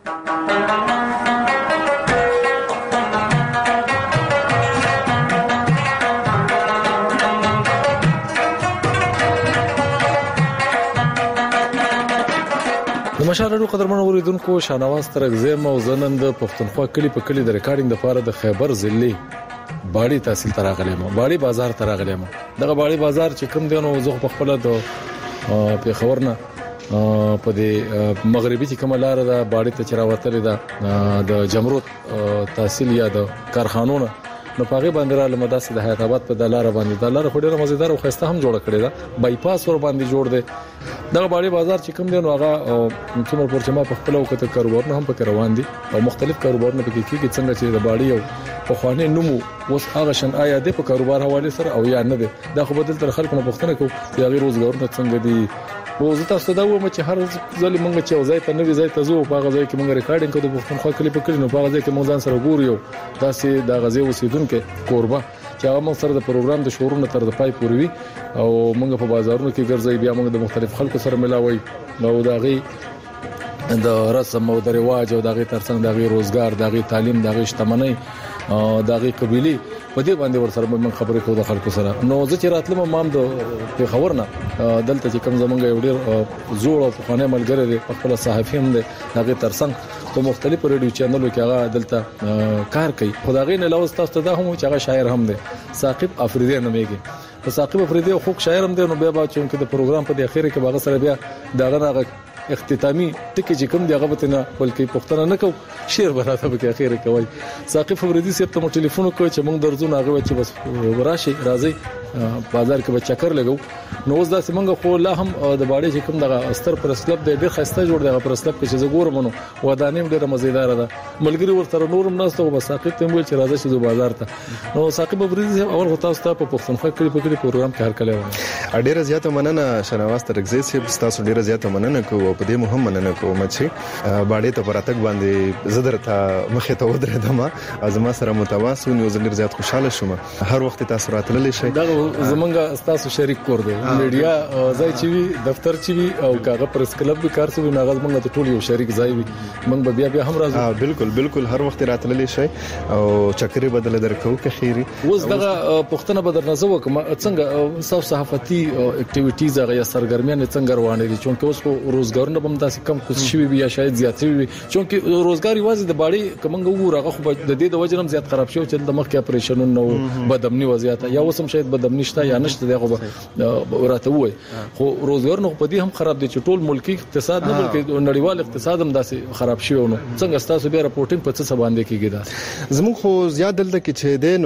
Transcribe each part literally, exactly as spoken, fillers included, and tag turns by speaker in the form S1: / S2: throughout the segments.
S1: مشاهده قدرمن اوریدونکو شانواز ترغزم او زنن د پښتونخوا کلی په کلی د ریکارډینګ لپاره د خیبر ضلع باړی تحصیل تراغلم باړی بازار تراغلم دغه باړی بازار چې کوم دی نو زه په خپل د پیښور نه په دې مغربي کې کوم لار ده باړی ته چراوتل ده د جمرود تحصیل یا د کارخانونو نو پاغه باندې را لمداسه د حیات آباد په دلاره باندې دلاره خو ډیره مزیدار او خسته هم جوړ کړی دا بایپاس ور باندې جوړ دی دغه باړی بازار چې کوم دی نو هغه څومره پورچما په خپل وخت کاروبارونه هم پکې روان دي او مختلف کاروبارونه پکې کیږي څنګه چې د باړی او په خوانه نمو اوس هغه شن آیا د په کاروبار حواله سره او یا نه دی دا خو بدل تر خلکو نه پښتنه کو چې هغه روزګارونه څنګه دي او زه تاسو دا وایم چې هر ځل مونږ چې ځای ته نوې ځای ته زو په هغه ځای کې مونږ ریکارډینګ کوو په خپل کلی په کلی نو په هغه ځای کې مونږ ځان سره ګورو دا سي د غزي اوسیدونکو کوربه چې هغه مونږ سره د پروګرام د شورونو تر د پای پورې وي او مونږ په بازارونو کې ګرځي بیا مونږ د مختلف خلکو سره ملاوي نو دا غي د رسم او د رواج او د غي ترڅنګ د غي روزګار د غي تعلیم د غي شتمنۍ د غي قبيلي په دې باندې ور سره موږ خبرې کوو د خلکو سره نو زه چې راتلم مام د پیښور نه دلته چې کوم زمونږ یو ډیر زوړ او فخانه ملګری دی خپل صحافي هم دی دغه ترڅنګ په مختلفو ریډیو چینلونو کې هغه دلته کار کوي خدای نه لوست تاسو ته هم چې هغه شاعر هم دی ثاقب افریدی نومېږي په ثاقب افریدی خو شاعر هم دی نو بیا با چې د پروګرام په اخر کې باغ سره بیا دغه اختتامی ټکی چې کوم دی هغه به نه بلکې پښتنه نه کو شعر براته به اخر کوي ثاقب افریدی سره ته ټلیفون کوي چې موږ درځو نه هغه چې بس راشي راځي بازار کې به چکر لګو نو اوس دا څنګه خو لا هم د باړې چې کوم دغه استر پر اسلب د ډېر خسته جوړ دی پر اسلب کې چې زګور منو ودانیم ډېر مزیدار ده ملګری ورته نورم ناست او ثاقب ته ویل چې راځي چې بازار ته نو ثاقب افریدی اول غو تاسو ته په پښتونخوا کې په کلی پروګرام کې هر کله و
S2: ډېر زیاته مننه شنواز ترغزي چې تاسو ډېر زیاته مننه کوو په دې مهم مننه کوم چې باړې ته پراتک باندې زدر ته مخه ته ودرېدم ازما سره متواصل یو ډېر زیات خوشاله شوم هر وخت تاسو راتللی شئ
S1: زمونږ تاسو شریک کور دی میډیا ځای چې وی دفتر چې وی او کاغه پرس کلب به کار څه نه غوښمن ته ټول یو شریک ځای وی موږ بیا بیا هم راځو
S2: ها بالکل بالکل هر وخت راتللی شئ او چکرې بدل درکو که خیری
S1: اوس دغه پښتنه بدر نزو کوم څنګه صف صحافتي اکټیویټیز هغه سرګرمیان څنګه روانې دي چې اوس خو روزګارونه بم تاسو کم کوم شي بیا شاید زیات وي چې روزګار یوازې د باړې کومنګ وګورغه خو د دې د وجنم زیات خراب شو چې د مخ کې اپریشن نو بدامني وضعیت یا وسم شاید بدامني شته یا نشته دغه راته وای خو روزګار نو په دې هم خراب دي چې ټول ملکی اقتصاد نه بلکې نړیوال اقتصاد هم داسې خراب شي نو څنګه تاسو بیا راپورټینګ په څه باندې کیږي دا
S2: زموږ خو زیات دلته کې چې دی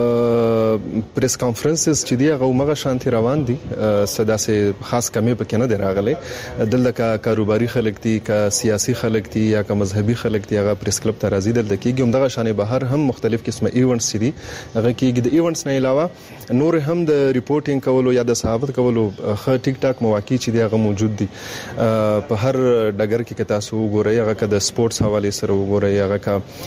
S2: نو پریس کانفرنسز چې دی هغه مغه شانتي روان دي صدا سه خاص کمی پکې نه دی راغله دلته کاروباري خلک دي کا سیاسي خلک دي یا کا مذهبي خلک دي هغه پریس کلب ته راځي دلته کېږي همدغه شانې بهر هم مختلف قسمه ایونټس دي هغه کېږي د ایونټس نه علاوه نور هم د ریپورټینګ کولو یا د صحافت کولو خه ټیک ټاک مواقع چې دی هغه موجود دي په هر ډګر کې تاسو وګورئ هغه که د سپورتس حواله سره وګورئ هغه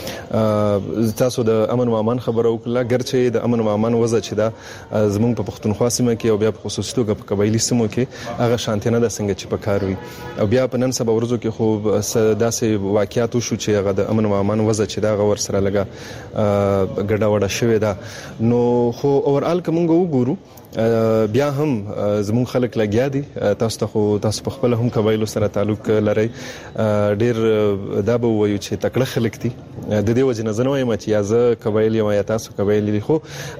S2: که تاسو د امن او امان خبرو وکړه ګرچې د امن او امان وضع چې دا زموږ په پښتونخوا سیمه کې او بیا په خصوصي توګه په قبایلی سیمو کې هغه شانتي نه د څنګه چې په کار وي او بیا په نن سبا ورځو کې خو داسې واقعیت شو چې هغه د امن او امان وضع چې دا غور سره لګا ګډا وډا شوې ده نو خو اورال کومه وګورو بیا هم زمون خلک لګیا دي تاسو ته خو تاسو په خپل هم قبایلو سره تعلق لري ډیر دا به وایو چې تکړه خلک دي د دې وجه نه زنه وایم چې یازه قبایل یا تاسو قبایل خو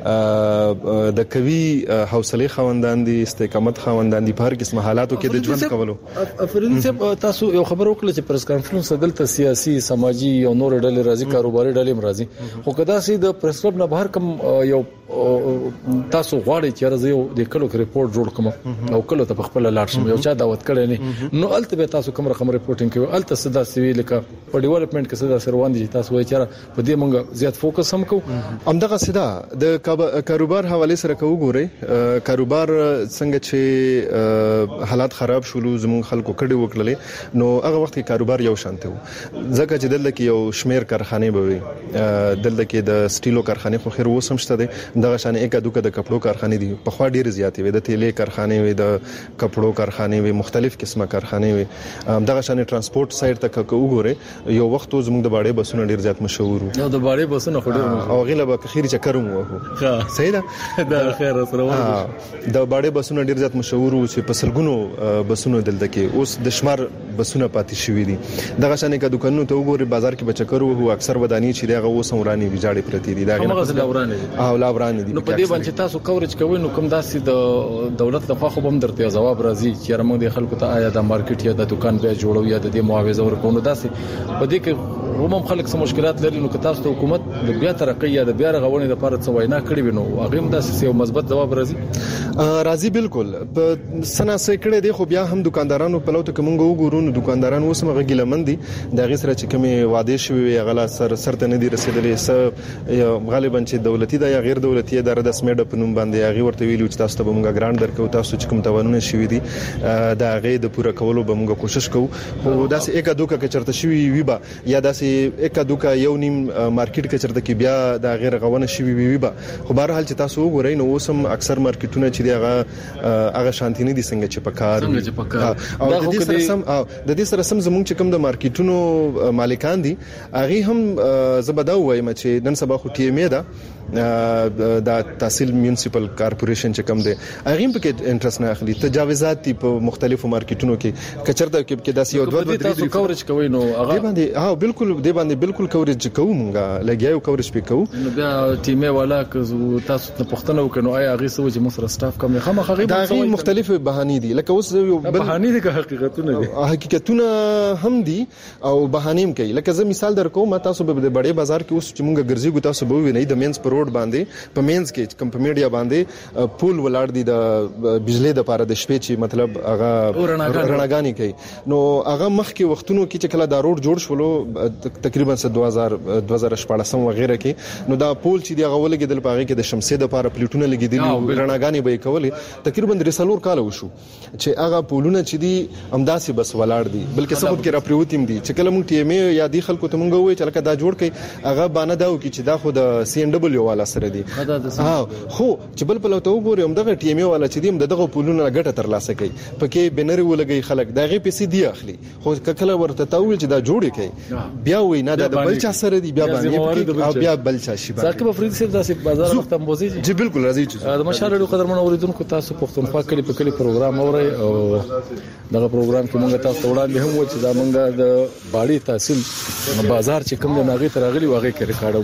S2: د کوي حوصله خوندان دي استقامت خوندان دي په هر قسم حالاتو کې د ژوند کولو
S1: افرین صاحب تاسو یو خبر وکړه چې پریس کانفرنس دلته سیاسي سماجی او نور ډلې راځي کاروباري ډلې راځي خو کدا سي د پریس کلب نه بهر کم یو تاسو غواړئ چې راځي د کلو کې ریپورت جوړ کوم او کلو ته په خپل لاړ شم یو چا دعوت کړي نه نو الته به تاسو کوم رقم ریپورټینګ کوي الته صدا سوي لکه په ډیولپمنٹ کې صدا سروان دي تاسو وایي چې په دې مونږ زیات فوکس هم کوو
S2: همدغه صدا د کاروبار حواله سره کوو ګورئ کاروبار څنګه چې حالات خراب شول زموږ خلکو کډي وکړلې نو هغه وخت کې کاروبار یو شانته و ځکه چې دلته کې یو شمیر کارخانه به وي دلته کې د سټیلو کارخانه خو خیر وسم شته دي دغه شان یک دوکه د کپړو کارخانه دي په خوا ډیر زیاتې وي د تیلې کارخانه وي د کپړو کارخانه وي مختلف قسمه کارخانه وي دغه شان ترانسپورت سایډ ته وګوره یو وخت زموږ د باړې بسونه ډیر زیات مشهور وو
S1: د باړې بسونه خو ډیر
S2: او غیله به خیر چکر مو وو صحیح ده
S1: د خیر سره
S2: وو د باړې بسونه ډیر زیات مشهور وو چې په سلګونو بسونه دلته کې اوس د شمار بسونه پاتې شوې دي دغه شان کې دکانونو ته وګوره بازار کې بچکر وو اکثر ودانی چې دغه اوس ورانی ویجاړې پرتی دي دغه
S1: هغه لاورانه دي
S2: او لاورانه دي
S1: نو په دې باندې تاسو کوریج کوئ نو کوم داسې د دولت لخوا خو هم درته جواب راځي چې موږ د خلکو ته آیا د مارکیټ یا د دکان بیا جوړو یا د دې معاوضه ورکوونو داسې په دې کې هم خلک سم مشکلات لري نو که تاسو ته حکومت د بیا ترقی یا د بیا رغونې لپاره څه وینا کړی وي نو هغه هم داسې یو مثبت جواب راځي
S2: راځي بالکل په سنا سکړې دی خو بیا هم دکاندارانو په لوت کې مونږ وګورو نو دکانداران اوس مغه ګلمندي د غي سره چې کومه وعده شوی غلا سر سرته نه دي رسیدلې س غالبا چې دولتي دا یا غیر دولتي اداره د سمیډ په نوم باندې هغه ورته ویلو چې تاسو ته مونږه ګرانټ درکو تاسو چې کوم توانونه شوی دي دا هغه د پوره کولو به مونږه کوشش کوو خو داسې یک دوکه کې چرته شوی وي با یا داسې یک دوکه یو نیم مارکیټ کې چرته کې بیا دا غیر غونه شوی وي با خو بهر حال چې تاسو وګورئ نو اوسم اکثر مارکیټونه چې دی هغه هغه شانتي نه دي څنګه چې پکار
S1: څنګه چې پکار
S2: او د دې سره سم او د دې سره سم زموږ چې کوم د مارکیټونو مالکان دي هغه هم زبدا وایم چې نن سبا خو ټي ایم ای دا د تحصیل میونسپل کارپوریشن چې کوم دی هغه په کې انټرست نه اخلي تجاوزات په مختلفو مارکیټونو کې کچرته کې داسې یو دوه
S1: درې تاسو کوریج کوي نو هغه
S2: باندې ها بالکل دی باندې بالکل کوریج کوو مونږه لګیاو کوریج پې کوو
S1: نو بیا ټیمه والا که تاسو ته پښتنه وکړو آیا هغه څه چې مصر سټاف کم خامخ هغه
S2: دا غي مختلف بهانې دي لکه اوس یو
S1: بهانې دي که حقیقتونه دي
S2: حقیقتونه هم دي او بهانې کوي لکه زه مثال درکوم ما تاسو به د بڑے بازار کې اوس چې مونږ ګرځي تاسو به وینئ د مینز پر روډ باندې په مینز کې کوم په میډیا باندې پول ولاړ دي د بجلی د پاره د شپې چې مطلب هغه رڼاګانی کوي نو هغه مخ کې وختونو کې چې کله دا روډ جوړ شولو تقریبا دوه هزار دوه هزار شپږ وغیرہ کې نو دا پول چې دی هغه ولګیدل په هغه کې د شمسې د پاره پلیټونه لګیدل رڼاګانی به کولې تقریبا درې سلور کال وشو چې هغه پولونه چې دی امداسي بس ولاړ دي بلکې سبب کې را پریوتیم دي چې کله مونږ ټي ایم ای یا دی خلکو ته مونږ وایي چې لکه دا جوړ کړي هغه باندې دا وکړي چې دا خو د سی ان ډبلیو والا سره دی ها خو چې بل په لوته وګورئ هم دغه ټي ایم ای والا چې دی دغه پولونه ګټه تر لاسه کوي پکې بنر ولګي خلک دغه پیسې دی اخلي خو کله ورته تاول چې دا جوړ کړي بیا وای نه د بل چا سره دی بیا باندې بیا بل چا شي
S1: ځکه په فرید صاحب داسې بازار وخت هم بوزي
S2: جی بالکل راځي چې
S1: د مشاله قدرمن اوریدونکو تاسو پښتونخوا کلی په کلی پروګرام اوري او دغه پروګرام کې موږ تاسو وړاندې هم و چې دا موږ د باړې تحصیل بازار چې کوم د ناغي ترغلي واغې کې ریکارډو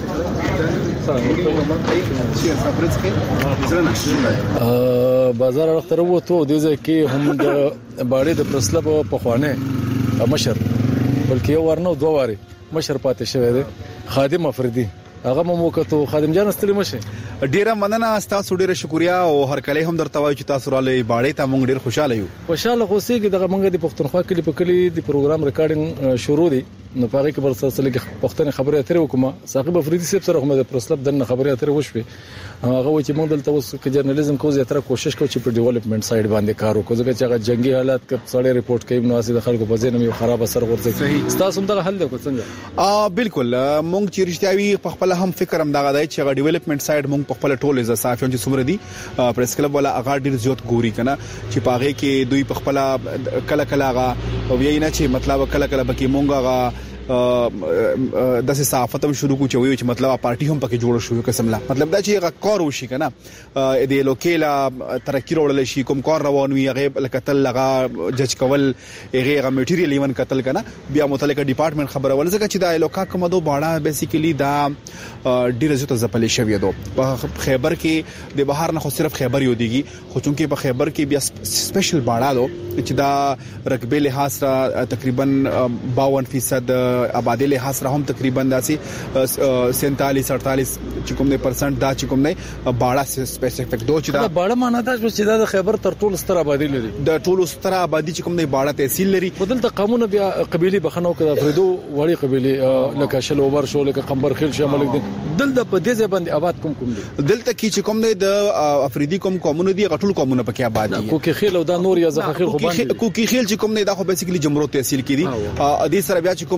S1: بازار اختر وته د ځکه هم د باړې د پرسلب په خوانه مشر بلکې یو ورنو دوه واري مشر پاتې شوی دی خادم افریدي هغه مو وکړو خادم جان ستړي مشه
S3: ډیره مننه تاسو ډیره شکریا او هر کله هم درته وایو چې تاسو را لې باړې ته مونږ ډیر خوشاله یو
S1: خوشاله خوسي کې دغه مونږ د پښتونخوا کلی په کلی د پروګرام ریکارډینګ شروع دي نو پاره کې بر سلسله کې پښتنه خبره اترې وکم صاحب افریدي صاحب سره هم د پرسلب دنه خبره اترې وشوي هغه و چې موږ دلته اوس کې جرنالیزم کوو زیاتره کوشش کوو چې په ډیولپمنٹ سایډ باندې کار وکړو ځکه چې هغه جنگي حالات کې سړی ریپورت کوي نو اسې د خلکو په ځینې یو خراب اثر ورځي تاسو هم دا حل وکړئ څنګه
S3: ا بالکل موږ چې رښتیاوي په خپل هم فکر هم دا غواړي چې هغه ډیولپمنٹ سایډ موږ په خپل ټول ز صافیون چې څومره دي پریس کلب ولا هغه ډیر زیات ګوري کنه چې پاغه کې دوی په خپل کله کله هغه او یې نه چې مطلب کله کله بکی مونږ هغه د صحافت هم شروع کو چوي چې مطلب پارټي هم پکې جوړ شو قسم لا مطلب دا چې هغه کار وشي کنه د لوکیلا ترقی وړل شي کوم کار روان وي هغه لکتل لغه جج کول هغه هغه میټیریل ایون قتل کنه بیا متعلقه ډپارټمنټ خبره ول ځکه چې دا لوکا کومدو باړه بیسیکلی دا ډیر زیات ځپلې شوی دو په خیبر کې د بهر نه خو صرف خیبر یو دیږي خو چونکه په خیبر کې بیا سپیشل باړه دو چې دا رقبه لحاظ را تقریبا باون فیصد آبادی له حاصل هم تقریبا داسې سینتالیس اڑتالیس چې کوم نه پرسنټ دا چې کوم نه باړه سپیسیفیک دوه چې دا
S1: باړه معنا دا چې دا د خیبر تر ټولو ستر آبادی لري
S3: د ټولو ستر آبادی چې کوم نه باړه تحصیل لري
S1: بدل ته قانون بیا قبيله بخنو کړه فریدو وړي قبيله لکه شلوبر شو لکه قمبر خیل شامل دي دل د په دې ځای باندې آباد کوم کوم دي
S3: دلته کې چې کوم نه د افریدي کوم قومونه دي غټول قومونه پکې آباد دي
S1: کوکي خیل او دا نور یا زخه خیل خو باندې
S3: کوکي خیل چې کوم نه دا خو بیسیکلی جمهوریت تحصیل کې دي ا دې سره بیا چې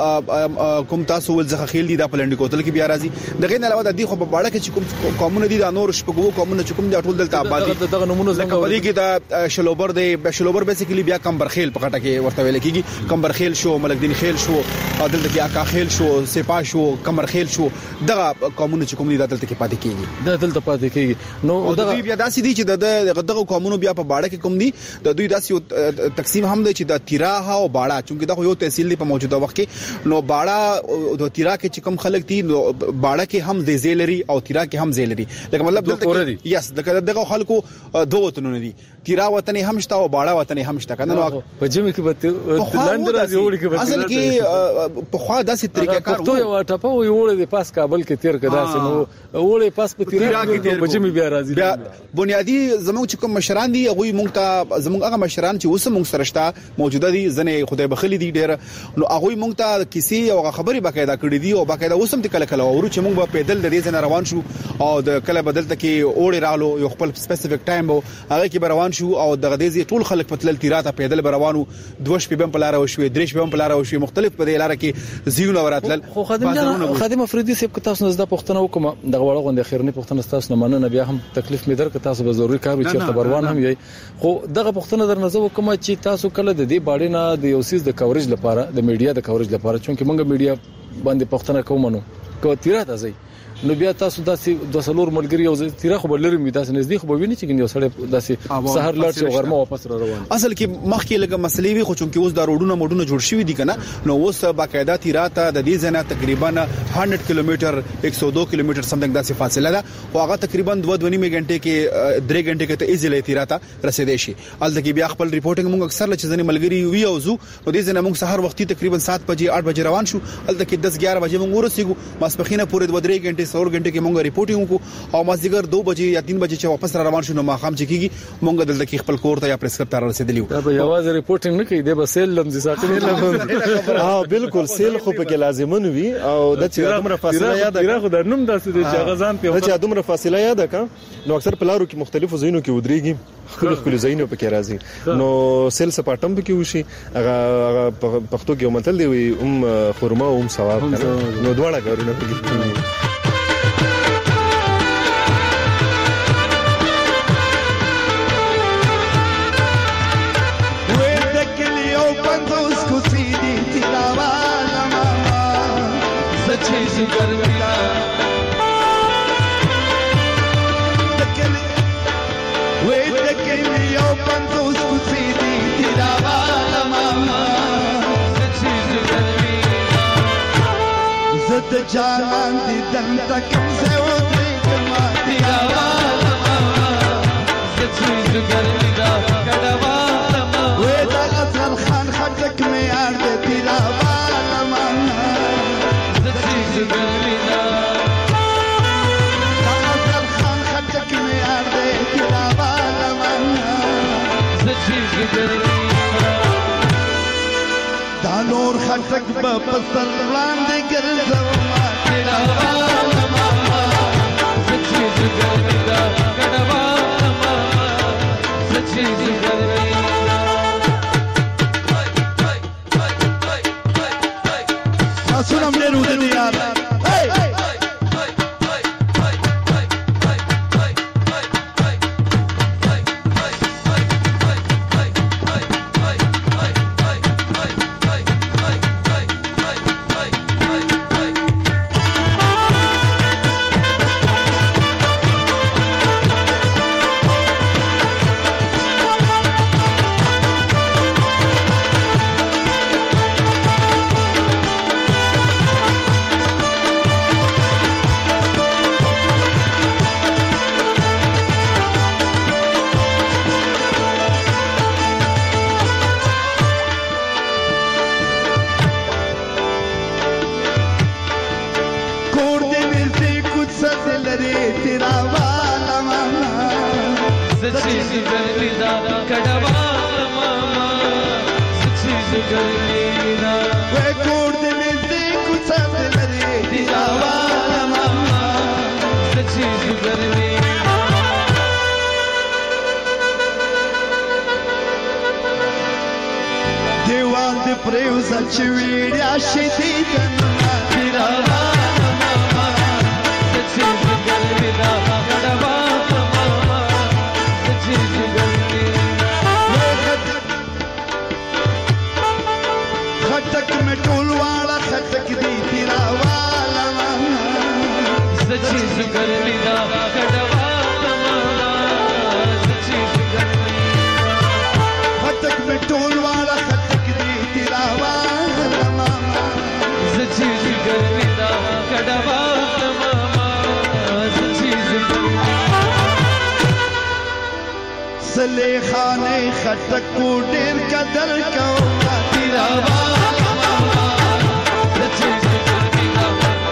S3: کوم کوم تاسو ول زخه خیل دي دا پلنډ کوتل کې بیا راځي دغه نه علاوه د دې خو په باړه کې چې کوم قومونه دي دا نور شپږو قومونه چې کوم دي ټول دلته آباد دي
S1: دغه نمونه
S3: زکه په دې کې دا شلوبر دی شلوبر بیسیکلی بیا کمبر خیل په کټه کې ورته ویل کېږي کمبر خیل شو ملک دین خیل شو دلته کې اکا خیل شو سپا شو کمر خیل شو دغه قومونه چې کوم دي دلته کې پاتې کېږي
S1: دا دلته پاتې کېږي نو
S3: دغه بیا داسې دي چې د دغه قومونو بیا په باړه کې کوم دي د دوی داسې تقسیم هم دی چې د تیراه او باړه چونکه دا یو تحصیل دی په موجوده وخت کې نو باړه د تیراه کې چې کوم خلک دي نو باړه کې هم د زیلري او تیراه کې هم زیلري لکه مطلب دلته یس دغه خلکو دوه وطنونه دي تیراه وطن هم شته او باړه وطن هم شته کنه نو
S1: په جمی کې به لاندې راځي وړي کې
S3: اصل کې په خوا داسې طریقې کار
S1: وو یو ټاپه وي وړي د پاس کابل کې تیر کدا سي نو وړي پاس په تیراه کې په جمی بیا راځي
S3: بیا بنیادی زموږ چې کوم مشران دي هغه مونږ ته زموږ هغه مشران چې اوس مونږ سره شته موجوده دي ځنه خدای بخلی دي ډېر نو هغه مونږ ته کیسې او خبري باقاعده کړې دي او باقاعده اوس هم کله کله ورو چې مونږ په پیدل د دې ځنه روان شو او د کله بدلته کې اوړي رالو یو خپل سپیسیفیک ټایم وو هغه کې روان شو او دغه دې ټول خلک په تل تیراته پیدل روانو دوش په بم پلاره او شوې درش په بم پلاره او شوې مختلف په دې لار کې زیونه وراتل
S1: خو خادم خادم افریدي سیب که تاسو زده پښتنه وکم دغه وړه غونډه خیرنی پښتنه تاسو نه مننه بیا هم تکلیف می در که تاسو به ضروري کار وي چې خبروان هم یي خو دغه پښتنه در نظر وکم چې تاسو کله د دې باړې نه د یو سیس د کورج لپاره د میډیا د کورج لپاره چونکه موږ میډیا باندې پښتنه کومنو کو تیراته ځي نو بیا تاسو داسې د سلور ملګری او تیرا خو بلری می داسې نزدیک خو ویني چې یو سړی داسې سحر لړ شو غرمه واپس را روان
S3: اصل کې مخکې لګه مسلې وي خو چونکه اوس دا روډونه موډونه جوړ شوی دي کنه نو اوس باقاعده تیراته د دې ځنه تقریبا صد کیلومتر یک سو دو کیلومتر سمثینګ داسې فاصله ده او هغه تقریبا دوه دوه نیمه غنټه کې درې غنټه کې ته ایزیلی تیراته رسیدې شي الته کې بیا خپل ریپورټینګ موږ اکثر لچ ځنه ملګری وی او زو نو دې ځنه موږ سحر وختي تقریبا سات بجې آٹھ بجې روان شو الته کې دس ګیارہ بجې موږ ورسېګو ماسپخینه پورې دوه درې غنټه څلور غنټه کې موږ ریپورټینګ کو او مازیګر دو بجې یا تین بجې چې واپس را روان شو نو ما خام چې کیږي مونږ دلته کې خپل کور ته یا پریس کپ ته رسیدلی
S1: دا به یوازې ریپورټینګ نه کوي د بسیل لمزي ساتنه لمزي
S2: ها بالکل سیل خو په کې لازمون وي او د چې دومره فاصله یاد
S1: ده خو د نوم داسې دي چې غزان په
S2: چې دومره فاصله یاد ده نو اکثر پلارو کې مختلفو ځایونو کې ودرېږي خپل خپل ځایونو په کې راځي نو سیل سپاټم په کې وشي هغه پښتو کې متل دی وي ام خرما او ام ثواب نو دواړه کارونه په کې
S4: جانان دي دم تکم سے ودری کما تیرا والا زچ زګر دا کډوا لما وې دا اصل خان خټک می یار دې تیرا والا ما زچ زګر دا اصل خان خټک می یار دې تیرا والا ما زچ زګر دا نور خټک په پسر وړاندې ګرځو Sunam ne rude di yaar hey تیرا والا
S5: سچی گرمی دا کډوا ماما سچی گرمی دا
S4: وې کور دې نږدې کوڅه لري تیرا والا ماما
S5: سچی گرمی
S4: دیوال دې پریوزه چې ویډیا شي دې تیرا والا ماما
S5: سچی گرمی دا کډوا ماما سچی گرمی
S4: خټک میں ټول والا خټک دې تیرا والا ماما
S5: سچی گرمی دا کډوا ماما سچی گرمی
S4: خټک میں ټول والا خټک دې تیرا والا ماما
S5: سچی گرمی دا کډوا ماما سچی گرمی
S4: سلے خانے خټک کو ډیر قدر کوما تیرا والا ماما
S5: سچی گرمی دا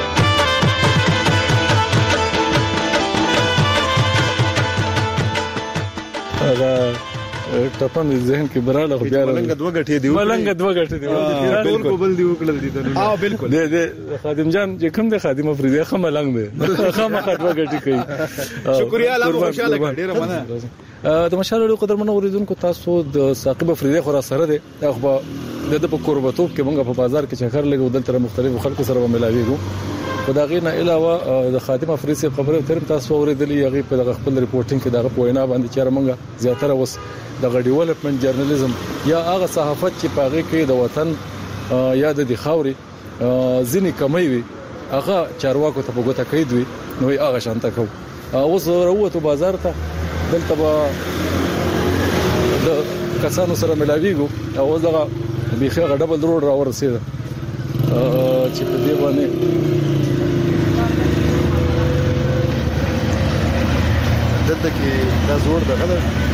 S1: هغه ټپه مې ذهن کې براله خو بیا
S2: ملنګ دوه غټې دی
S1: ملنګ دوه غټې دی
S2: ټول کو بل دی وکړل دي ته
S3: ها بالکل
S1: دې دې خادم جان چې کوم د خادم افریدي خه ملنګ دی خامہ خټوه غټي کوي
S3: شکریا الله خوشاله کړ ډیره مننه
S1: د مشالو قدر منو اوریدونکو تاسو د ثاقب افریدي خورا سره دی خو د په قربتوب کې موږ په بازار کې چکر لګو دلته مختلفو خلکو سره ملاويږو خدای نه علاوه د خادم افریدي صاحب خبره ترم تاسو اوریدلې هغه په خپل ریپورتینګ کې دغه پوینا باندې چې موږ زیاتره وس د ډیولپمنٹ جرنالیزم یا هغه صحافت چې پاغه کې د وطن یا د خاوري ځینې کمی وي هغه چارواکو ته په ګوته کوي دوی نو هغه شانته کو اوس وروته بازار ته دلته به د کسانو سره ملاويږو او دغه بيخي غډبل روډ را ورسېده چې په دې باندې
S2: دلته کې دا زور دغه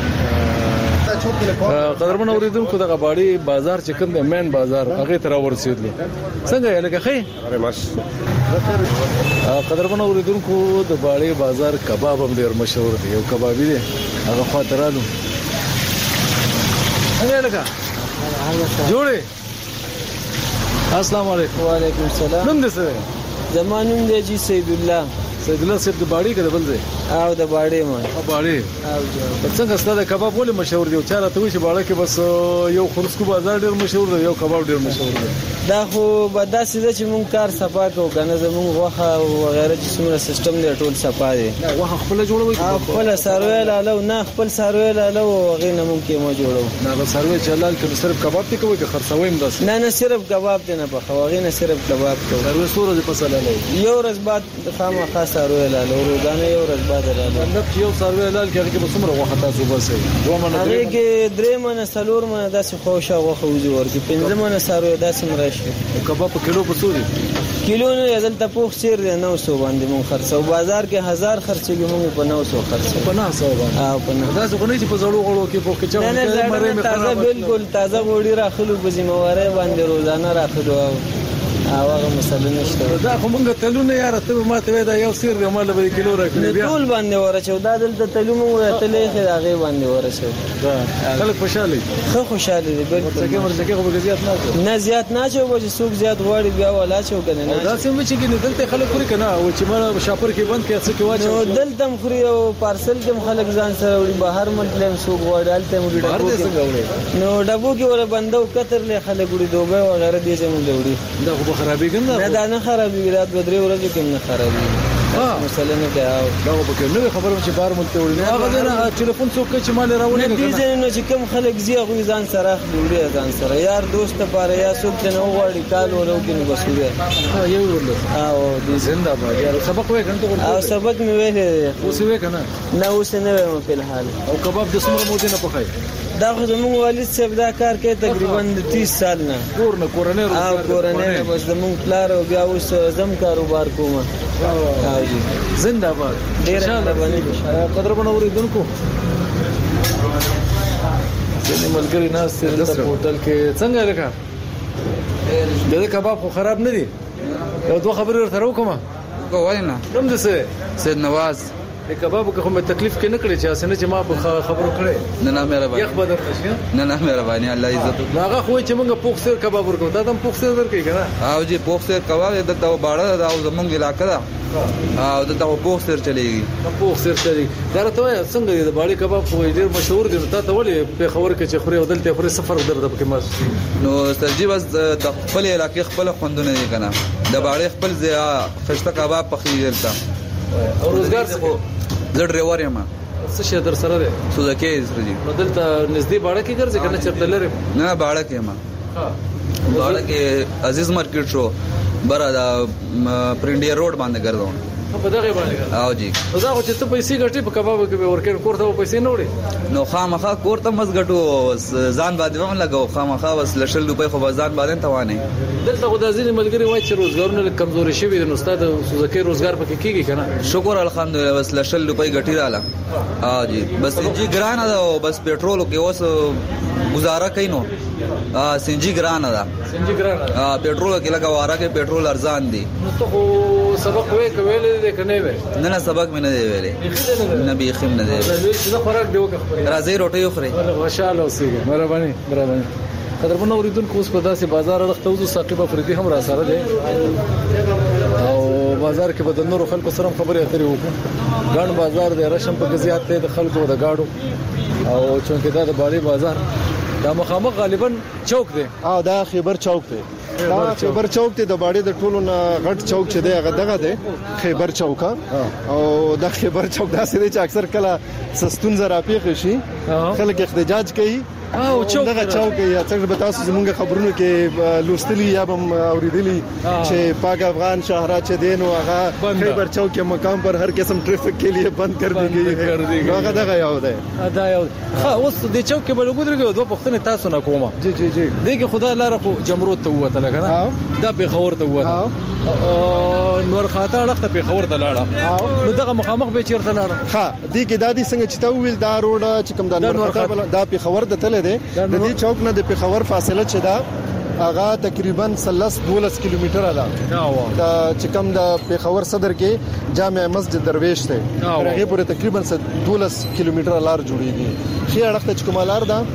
S1: قدرمن اوریدونکو دغه باړي بازار چې کوم د مین بازار هغه تر ورسېدل څنګه یې لکه خې
S2: اره ماش
S1: قدرمن اوریدونکو د باړي بازار کباب هم ډیر مشهور دی یو کبابي دی هغه خاطرانو څنګه لکه جوړه السلام علیکم
S6: وعلیکم السلام
S1: نوم دې څه
S6: زمانوم دی جی سید الله
S1: سید الله صاحب د باړي کې بل دی
S6: او د باړې ما
S1: او باړې
S6: او
S1: څنګه ستاسو کباب ولې مشهور دی چا راته وی چې باړه کې بس یو خرسکو بازار ډیر مشهور دی یو کباب ډیر مشهور دی
S6: دا خو بداسې ده چې مونږ کار صفا کوو کنه زمونږ غوښه او وغیرہ چې څومره سیستم دی ټول صفا دی
S1: غوښه خپل جوړوي
S6: خپل سروي لاله نه خپل سروي لاله او غي نه مونږ کې مو جوړو
S1: نه به سروي چې لال کې صرف کباب ته کوي که خرڅوي هم داس
S6: نه نه صرف کباب دی نه په خوغي نه صرف کباب کوي
S1: سروي سورې په سره لاله
S6: یو ورځ بعد خامہ خاص سروي لاله روزانه یو ورځ بعد لاله
S1: نو یو سروي لال کې هغه به څومره غوښه تاسو بس دوه منه
S6: هغه کې درې منه سلور منه داسې خوښه غوښه وځي ورته پنځه منه سروي داسې مرشي
S1: کباب په کیلو په سوري
S6: کیلو نه یزل تپوخ سیر دی نو سو باندې مون خرڅو بازار کې هزار خرڅېږي مونږ په نو سو خرڅو
S1: په نه سو باندې
S6: او په نه
S1: دا څه کوي چې په زړو غړو کې په کې چا
S6: مره مې تازه بالکل تازه وړي راخلو په ذمہواره باندې روزانه راخلو او هغه مسله نشته
S1: دا خو مونږ تلونه یار ته ما ته دا یو سیر دی مال به کیلو راکړي
S6: بیا ټول باندې ورچو دا دلته تلو مونږ تلې خې هغه باندې ورچو
S1: دا خلک خوشاله
S6: خو خوشاله دي بالکل
S1: څنګه ورڅکه خو به زیات نه
S6: نه زیات نه چې وځي سوق زیات غواړي بیا ولا چو کنه نه
S1: دا سم چې کې دلته خلک پوری کنه او چې ما شاپر کې بند کې څه کې واچو
S6: نو دلته مخري او پارسل کې خلک ځان سره وړي بهر مطلب سوق غواړي دلته وړي ډبو نو ډبو کې ور بندو کتر له خلک وړي دوبه وغیرہ دي چې موږ وړي
S1: دا خو خرابې کنه
S6: دا نه خرابې رات بدري ورځې کې نه خرابې
S1: ها
S6: مسله نه کوي
S1: دا به کې نو خبره چې بار ملته وړي هغه نه ټلیفون څوک چې مال راوړي
S6: نه دي نو چې کوم خلک زیه غوي ځان سره وړي ځان سره یار دوست لپاره یا څوک چې نو غواړي کال ورو کې نو بسوي
S1: ها یو ورل
S6: او دې
S1: زنده باد یار سبق وې کنه
S6: او سبق مې ویلې
S1: اوس وې کنه
S6: نه اوس نه وې په الحال
S1: او کباب د سمره مو دې نه پخای
S6: دا خو زموږ والد صاحب دا کار کوي تقریبا تیس سال نه
S1: کور نه کورنۍ
S6: او کورنۍ نه بس زموږ پلار او بیا اوس زم کاروبار کوم او جی
S1: زنده باد
S6: ډیر باندې
S1: قدر بنوري دونکو ځینې ملګری ناس تر هوټل کې څنګه لکه دا کباب خو خراب نه دي یو دوه خبرې ورته وکم
S7: کوی نه
S1: کوم څه
S7: سید نواز
S1: د کباب که هم تکلیف کې نه کړی چې اسنه چې ما خبرو کړې
S7: نه نه مهرباني
S1: یخ بدر نشي
S7: نه نه مهرباني الله عزت
S1: هغه خو چې موږ پوښ سر کباب ورکو دا هم پوښ سر ورکې کنه
S7: او جی پوښ سر کباب د ته باړه دا زمونږ علاقې ده او د ته پوښ سر چلیږي
S1: پوښ سر چلیږي دا ته څنګه د باړې کباب خو ډیر مشهور دي ته ته ولې په خبر کې چې خوري ودلته خوري سفر درته کې ما
S7: نو سرجی بس د خپل علاقې خپل خوندونه دي کنه د باړې خپل ځای خشته کباب پخې درته
S1: او روزګار څه
S7: زه ډرایور یم
S1: څه شي در سره ده
S7: سوزکې سرجی
S1: نو دلته نږدې باړه کې ګرځي کنه چرته لري
S7: نه باړه کې ما ها باړه کې عزیز مارکیټ شو برا دا پرنډیا روډ باندې ګرځاو
S1: په دغه باندې
S7: او جی
S1: دا خو چې ته پیسې ګټې په کباب کې به ورکې کوړته پیسې نه وړي
S7: نو خامخا کوړته مز ګټو ځان باندې هم لګاو خامخا بس لشل روپۍ خو ځان باندې توانه
S1: دلته خو د ځینې ملګری وایي چې روزګارونه کمزوري شوي دي نو استاد سوزکې روزګار پکې کیږي کنه
S7: شکر الحمدلله بس لشل روپۍ ګټي رااله ها جی بس جی ګران ده بس پېټرول کې اوس گزاره کوي نو ا سنجي ګران ده
S1: سنجي ګران ده
S7: ا پېټرول کې لګا واره کې پېټرول ارزان دي
S1: نو ته خو سبق وې کوي دې کنه وې
S7: نه نه سبق مې نه دی ویلې نه به خیم نه دی
S1: زه خوراک دی وکړم
S7: راځي روټي خوري
S1: ماشاءالله اوسېږي مهرباني مهرباني قدرمن اوریدونکو اوس په داسې بازار اړخته وځو ساقب افریدي هم را سره دی او بازار کې به د نورو خلکو سره خبرې اترې وکړو ګڼ بازار دی رشم په زیات دی د خلکو د گاډو او چونکه دا د باړې بازار دا مخامخ غالبا چوک دی
S2: او دا خیبر چوک دی دا خیبر چوک دی د باړې د ټولو نه غټ چوک چې دی هغه دغه دی خیبر چوک او د خیبر چوک داسې دی چې اکثر کله سستون زرا پیښ شي خلک احتجاج کوي او چوک دغه چوک یا څنګه به تاسو زمونږ خبرونه کې لوستلی یا هم اوریدلی چې پاک افغان شهرا چې دین او هغه خیبر چوک کے مقام پر ہر قسم ٹریفک کے لیے بند کر دی گئی ہے هغه دغه یو دی
S1: دا یو ها اوس د چوک کې بل ګودرګو دوه پښتنه تاسو نه کومه
S2: جی جی جی
S1: دغه خدای لاره خو جمرود ته وته لګنه دا به خبر ته وته نور خاطر لخته په خبر ته لاړه نو دغه مخامخ به چیرته لاړه
S2: ها دې کې دادی څنګه چې تا ویل دا روډ چې کوم دا نور خاطر دا په خبر د د دې چوک نه د پیښور فاصله چې دا هغه تقریبا ثلاث دولس کیلومتره ده دا چې کوم د پیښور صدر کې جامع مسجد درویش ته هغه پورې تقریبا دولس کیلومتره لار جوړیږي خي اړخته چې کومه لار ده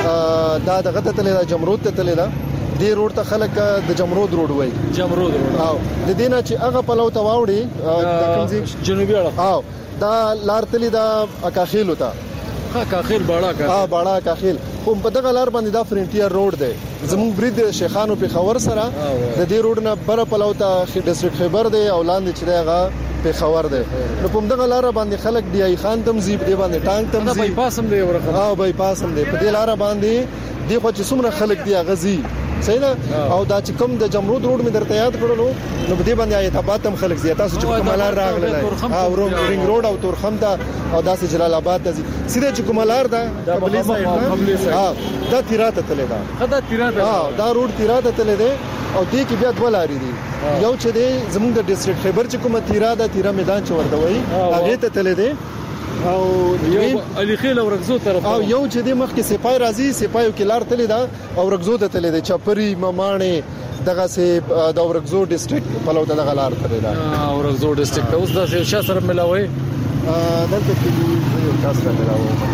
S2: دا دغه ته تللی دا جمرود ته تللی ده دې روډ ته خلک د جمرود روډ وایي
S1: جمرود روډ
S2: او د دې نه چې هغه پلو ته واوړي د کوم
S1: جنوبي اړخ
S2: او دا لار تللی دا اکاخیل وته
S1: ها کاخیل باړه کا
S2: ها باړه کاخیل خو په دغه لار باندې دا فرنټیر روډ دی زموږ برید شیخانو په خبر سره د دې روډ نه بر پلوتا ډیسټریکټ خیبر دی او لاندې چې دغه په خبر دی نو په دغه لار باندې خلک دی ای خان تمزیب دی باندې ټانک تمزیب
S1: بای پاس هم دی ورخه
S2: ها بای پاس هم دی په دې لار باندې دی خو چې څومره خلک دی غزي صحیح ده او دا چې کوم د جمرود روډ می درته یاد کړلو نو په دې باندې آیت آباد هم خلک زیاته چې کوملار راغله او رینګ روډ او تورخم ته او داسې جلال آباد ته سیده چې کوملار ده قبلي سایډ ها دا تیراته تللی دا
S1: دا تیراته
S2: ها دا روډ تیراته تللی دی او دې کې بیا دوه لارې دي یو چې دی زموږ د ډیسټریکټ خیبر چې کومه تیرا ده تیرا میدان چې ورته وایي هغه ته تللی دی او
S1: یو علي خیل او رغزو طرف
S2: او یو چې د مخ کې سپای راځي سپایو کې لار تللی دا او رغزو ته تللی دی چپری ممانه دغه سه د اورغزو ډیسټریکټ په لور دغه لار تللی دا
S1: اورغزو ډیسټریکټ اوس د شاه سره ملاوي
S2: دلته کې تاسو سره ملاوي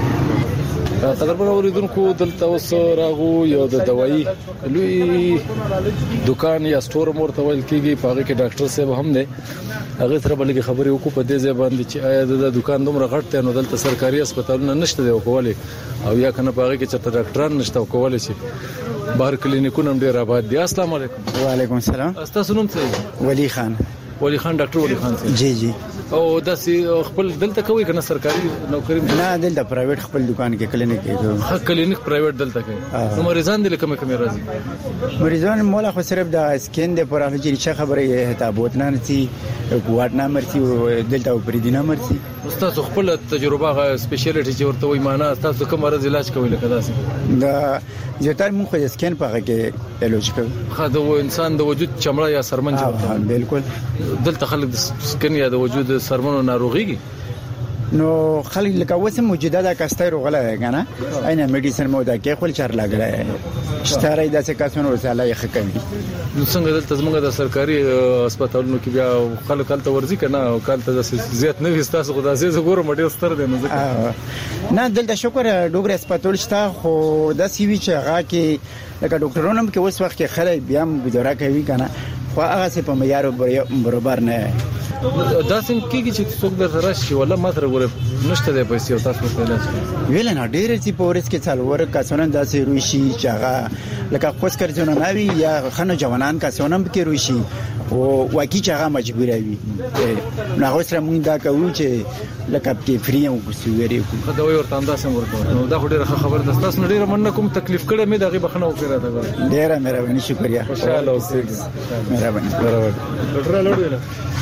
S1: قدرمن اوریدونکو دلته اوس راغو یو د دوايي لوی دکان یا سٹور مرته ویل کیږي په هغه کې ډاکټر صاحب هم دی هغه سره بلګي خبرې وکړو په دې ځای باندې چې آیا د دکان دومره غټ دی نو دلته سرکاري هسپتالونه نشته دی کولای او یا کنه په هغه کې چې ډاکټران نشته کولای شي بهر کلینیکونه هم ډیر آباد دي السلام علیکم
S8: وعلیکم السلام
S1: تاسو نوم څه
S8: ولی خان
S1: ولی خان ډاکټر ولی خان
S8: جی جی
S1: او داسې خپل دلته کوي کنه سرکاري نوکری
S8: نه دلته پرایویټ خپل دکان کې کلینیک کې
S1: ها کلینیک پرایویټ دلته کوي نو مریضان دل کوم کوم راځي
S8: مریضان مولا خو صرف د سکین د پرافه چې خبره هتابوت نه نتی قوت نه مرتي دلته پریدینه مرتي
S1: استاد خپل تجربه سپیشلیټی چې ورته وای معنا تاسو کوم مرض علاج کوي لکه داسې
S8: دا زیاتره مونږ خو سکین په هغه کې علاج کوي
S1: خا د انسان د وجود چمړه یا سرمن
S8: ها بالکل
S1: دلته خلک د سکین یا د وجود سرمنو ناروغي
S8: نو خلک لکه اوس موجوده د کاستای روغله کنه اینه میډیسن مو دا کې خپل چار لاګره ستاره د څه کاسونو وساله یې خکوي
S1: نو څنګه دلته زموږ د سرکاري هسپتالونو کې بیا خلک کالته ورځي کنه او کالته زیات نه وستاسو خدای زه ګورم ډیر ستر دی نو
S8: نه دلته شکر ډوګر هسپتال شته خو د سی وی چې هغه کې لکه ډاکټرونو هم کې اوس وخت کې خلک بیا هم گزاره کوي کنه خو هغه څه په معیار برابر نه
S1: دا څنګه کېږي چې څوک درته راشي ولا ماتره ګوره نشته د پیسې او تاسو په لاس
S8: ویل نه ډېر چې په ورځ کې څلور کسونه داسې روشي چې هغه لکه خوښ کړځونه نه وي یا خنو جوانان کسونه هم کې روشي او واقعي چې هغه مجبور وي نه اوس را مونږ دا کوو چې لکه کې فری او کوسيوري
S1: کو دا وي ورته انداز هم ورکو دا ډېر خبر ده تاسو ډېر مننه کوم تکلیف کړه مې دغه بخنه وکړه دا
S8: ډېر مهرباني شکریا
S1: خوشاله اوسئ
S8: مهرباني
S1: ډاکټر لوړ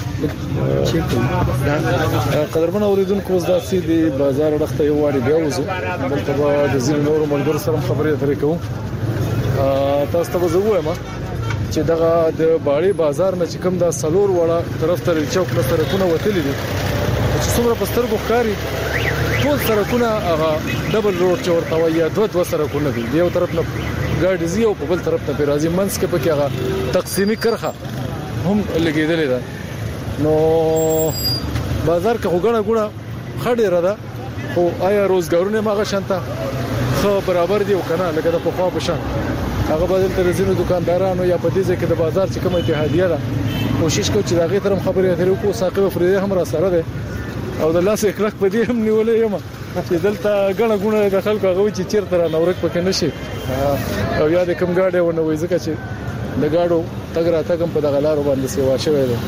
S1: قدرمن اوریدونکو اوس داسې د بازار وړخته یو واري بیا وځو دلته به د ځینو نورو ملګرو سره خبرې اترې کوو تاسو ته به زه ووایم چې دغه د باړې بازار نه چې کوم دا سلور وړه طرف ته چوک نه سرکونه وتلي دي چې څومره په سترګو ښکاري ټول سرکونه هغه ډبل روډ چې ورته وایي یا دوه دوه سرکونه دي یو طرف نه ګاډي ځي او په بل طرف ته راځي منځ کې پکې هغه تقسیمي کرخه هم لګېدلې ده نو بازار کې وګړه ګړه خړې را ده خو آیا روزګارونه ماغه شانته خو برابر دي او کنه لکه د پخوا په شان هغه بدل تر ځینو دکاندارانو یا په دې ځکه د بازار چې کوم اتحادیه ده کوشش کوي چې دغه ترم خبرې اترې کو ساقب فریده هم را سره ده او د لاس اکلک په دې هم نیولې یم چې دلته غړه غونه د خلکو هغه چې چیرته را نورک پکې نشي او یا د کوم گاډي ونه وای ځکه چې د گاډو تګ را تګم په دغه لارو باندې سیوا شوی ده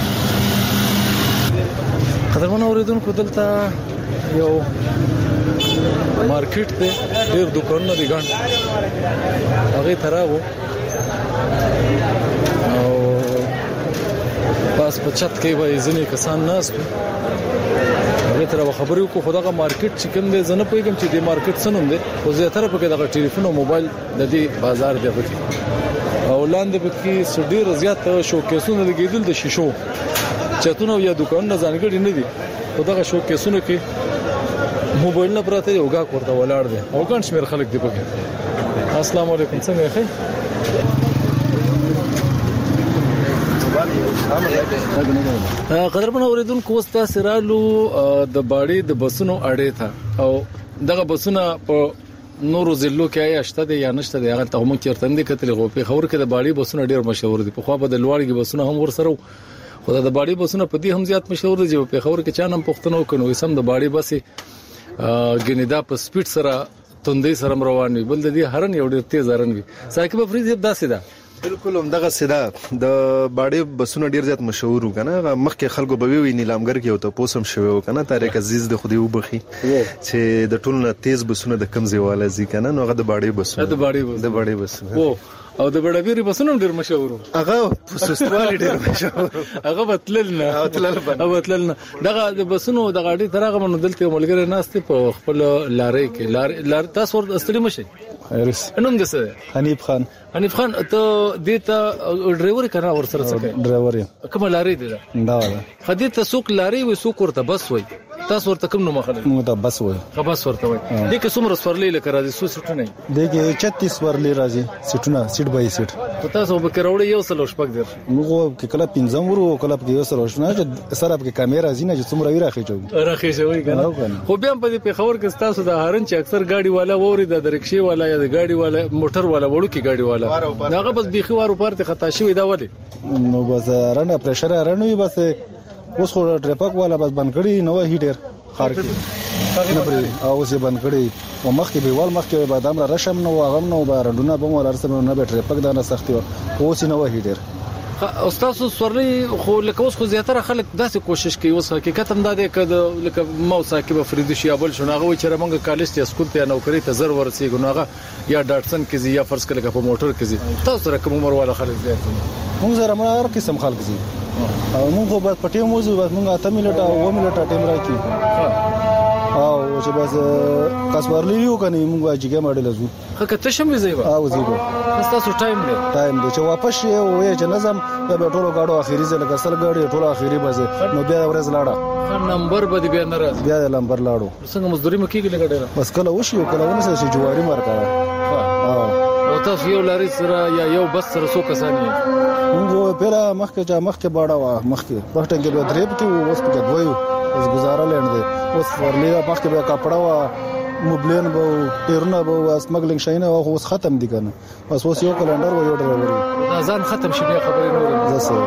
S1: قدرمن اوریدونکو دلته یو مارکیټ دی ډېر دکانونه دي ګڼ هغه تراغو او پاس په چت کې وای ځینې کسان ناس هغه تر خبرې کو خدغه مارکیټ چې کوم دی زنه پوهیږم چې د مارکیټ څنوم دی خو زیاتره په دغه ټلیفون او موبایل د دې بازار دی پکې او لاندې پکې ډېر زیات شوکیسونه لګیدل د شیشو چتونه یا دکانونه ځانګړي نه دي خدغه شوکیسونه کې موبایل نه پراته یو غا کوړه ولاړ دي او ګڼ شمیر خلک دی پکې السلام علیکم څنګه یې قدرمن اوریدونکو اوس تاسو رالو د باړې د بسونو اړې ته او دغه بسونه په نورو ضلعو کې آشته دي یا نشته دي هغه ته هم چیرته نه کتل غو په خبر کې د باړې بسونه ډیر مشهور دي په خو په د لوړګي بسونه هم ورسره خدای د باړې بسونه په دې هم زیات مشهور دي په خبر کې چانم پښتنو کنو سم د باړې بسې ګنیدا په سپیډ سره توندې سره روان وي بل د دې هرن یو ډیر تیز هرن وي ساکب فریض داسې ده
S2: بالکل همدغه سیده د باړې بسونه ډیر زیات مشهور وکنه مخکې خلکو به وی نیلامګر کې او ته پوسم شوی وکنه طارق عزیز د خودي وبخي چې د ټولو تیز بسونه د کم زیواله زی کنه نو هغه د باړې بسونه
S1: د باړې
S2: د باړې بسونه
S1: او د بډابيري بسونه ډیر مشهور
S2: هغه سستوالي ډیر مشهور
S1: هغه بتللنه
S2: او تلل
S1: او بتللنه دغه د بسونو د غاډي ترغه منو دلته ملګری ناشته په خپل لارې کې لار تاسو ور استری مشه
S9: ایرس
S1: نوم دې څه
S9: حنیف خان
S1: حنیف خان ته دیتا ډرایور کنه ور سره څه
S9: ډرایور
S1: کوم لارې دی
S9: دا دا
S1: خدي ته سوق لارې وي سوق ورته بس وي تاسو ورته کوم نو مخاله
S9: مو ته بس وي
S1: بس ورته وي دې کې څومره سورلې لکه راځي سو سټونه
S9: دې کې چتیس ورلې راځي سټونه سټ بای سټ
S1: تاسو به کراوړې یو سل شپږ در
S9: موږ کله پنځم ورو کله په یو سل شنه چې سره په کیمرا زینه چې څومره وی راخې چوي
S1: راخې شوی کنه خو بیا په دې په خبر کې تاسو د هارن چې اکثر گاډي والا ووري د درکشي والا یا د گاډي والا موټر والا وړو کې گاډي والا هغه بس بيخي وارو پارته خطا شوی دا ولې
S9: نو بس رنه پريشر رنوي بس اوس خو ټریپک والا بس بند کړی نو هیټر خار کې نه پرې او سه بند کړی او مخ کې به ول مخ کې بادام را رشم نو غم نو بارډونه به مور ارسنه نه به ټریپک دانه سختي او سه نو هیټر
S1: استاد سورلی خو لکه اوس خو زیاتره خلک داسې کوشش کوي اوس حقیقت هم دا دی کده لکه مو ساکب فریدی شیابل شناغه و چې رمنګ کالج ته اسکول ته نوکری ته زر ورسې ګناغه یا ډاټسن کې زی یا فرض کله په موټر کې زی تاسو سره کوم عمر والا خلک زیات
S9: موږ سره هر قسم خلک زی او موږ په پټي موضوع بس موږ اته ملټه او و ملټه ټیم راکې او چې بس کاسوارلی یو کني موږ واجیګه ماډل زو
S1: خکه ته شم وزیبا
S9: او زیبا
S1: تاسو ټایم دی
S9: ټایم دی چې واپس یې وې چې نظم به ټولو غاډو اخیری ځل کسل غاډي ټولو اخیری بځه نو بیا ورځ لاړه
S1: نمبر به بیا نه راځي
S9: بیا نمبر لاړو
S1: څنګه مزدوري مکیږي لګړه
S9: بس کله وشي کله ونه سې جواری مارکا
S1: او تاسو یو لاري سره یا یو بس سره څو کسان یې
S9: موږ پیرا مخکې جا مخکې باډا وا مخکې وخت کې به درېب کې اوس په دویو اوس گزاره لیندې اوس ورلیا مخکې به کپڑا وا موبلین به ټیرونه به سمګلینګ شاینه او اوس ختم دي کنه بس اوس یو کلندر و یو ډرایور
S1: ځان ختم شي بیا خبرې نور
S9: زسه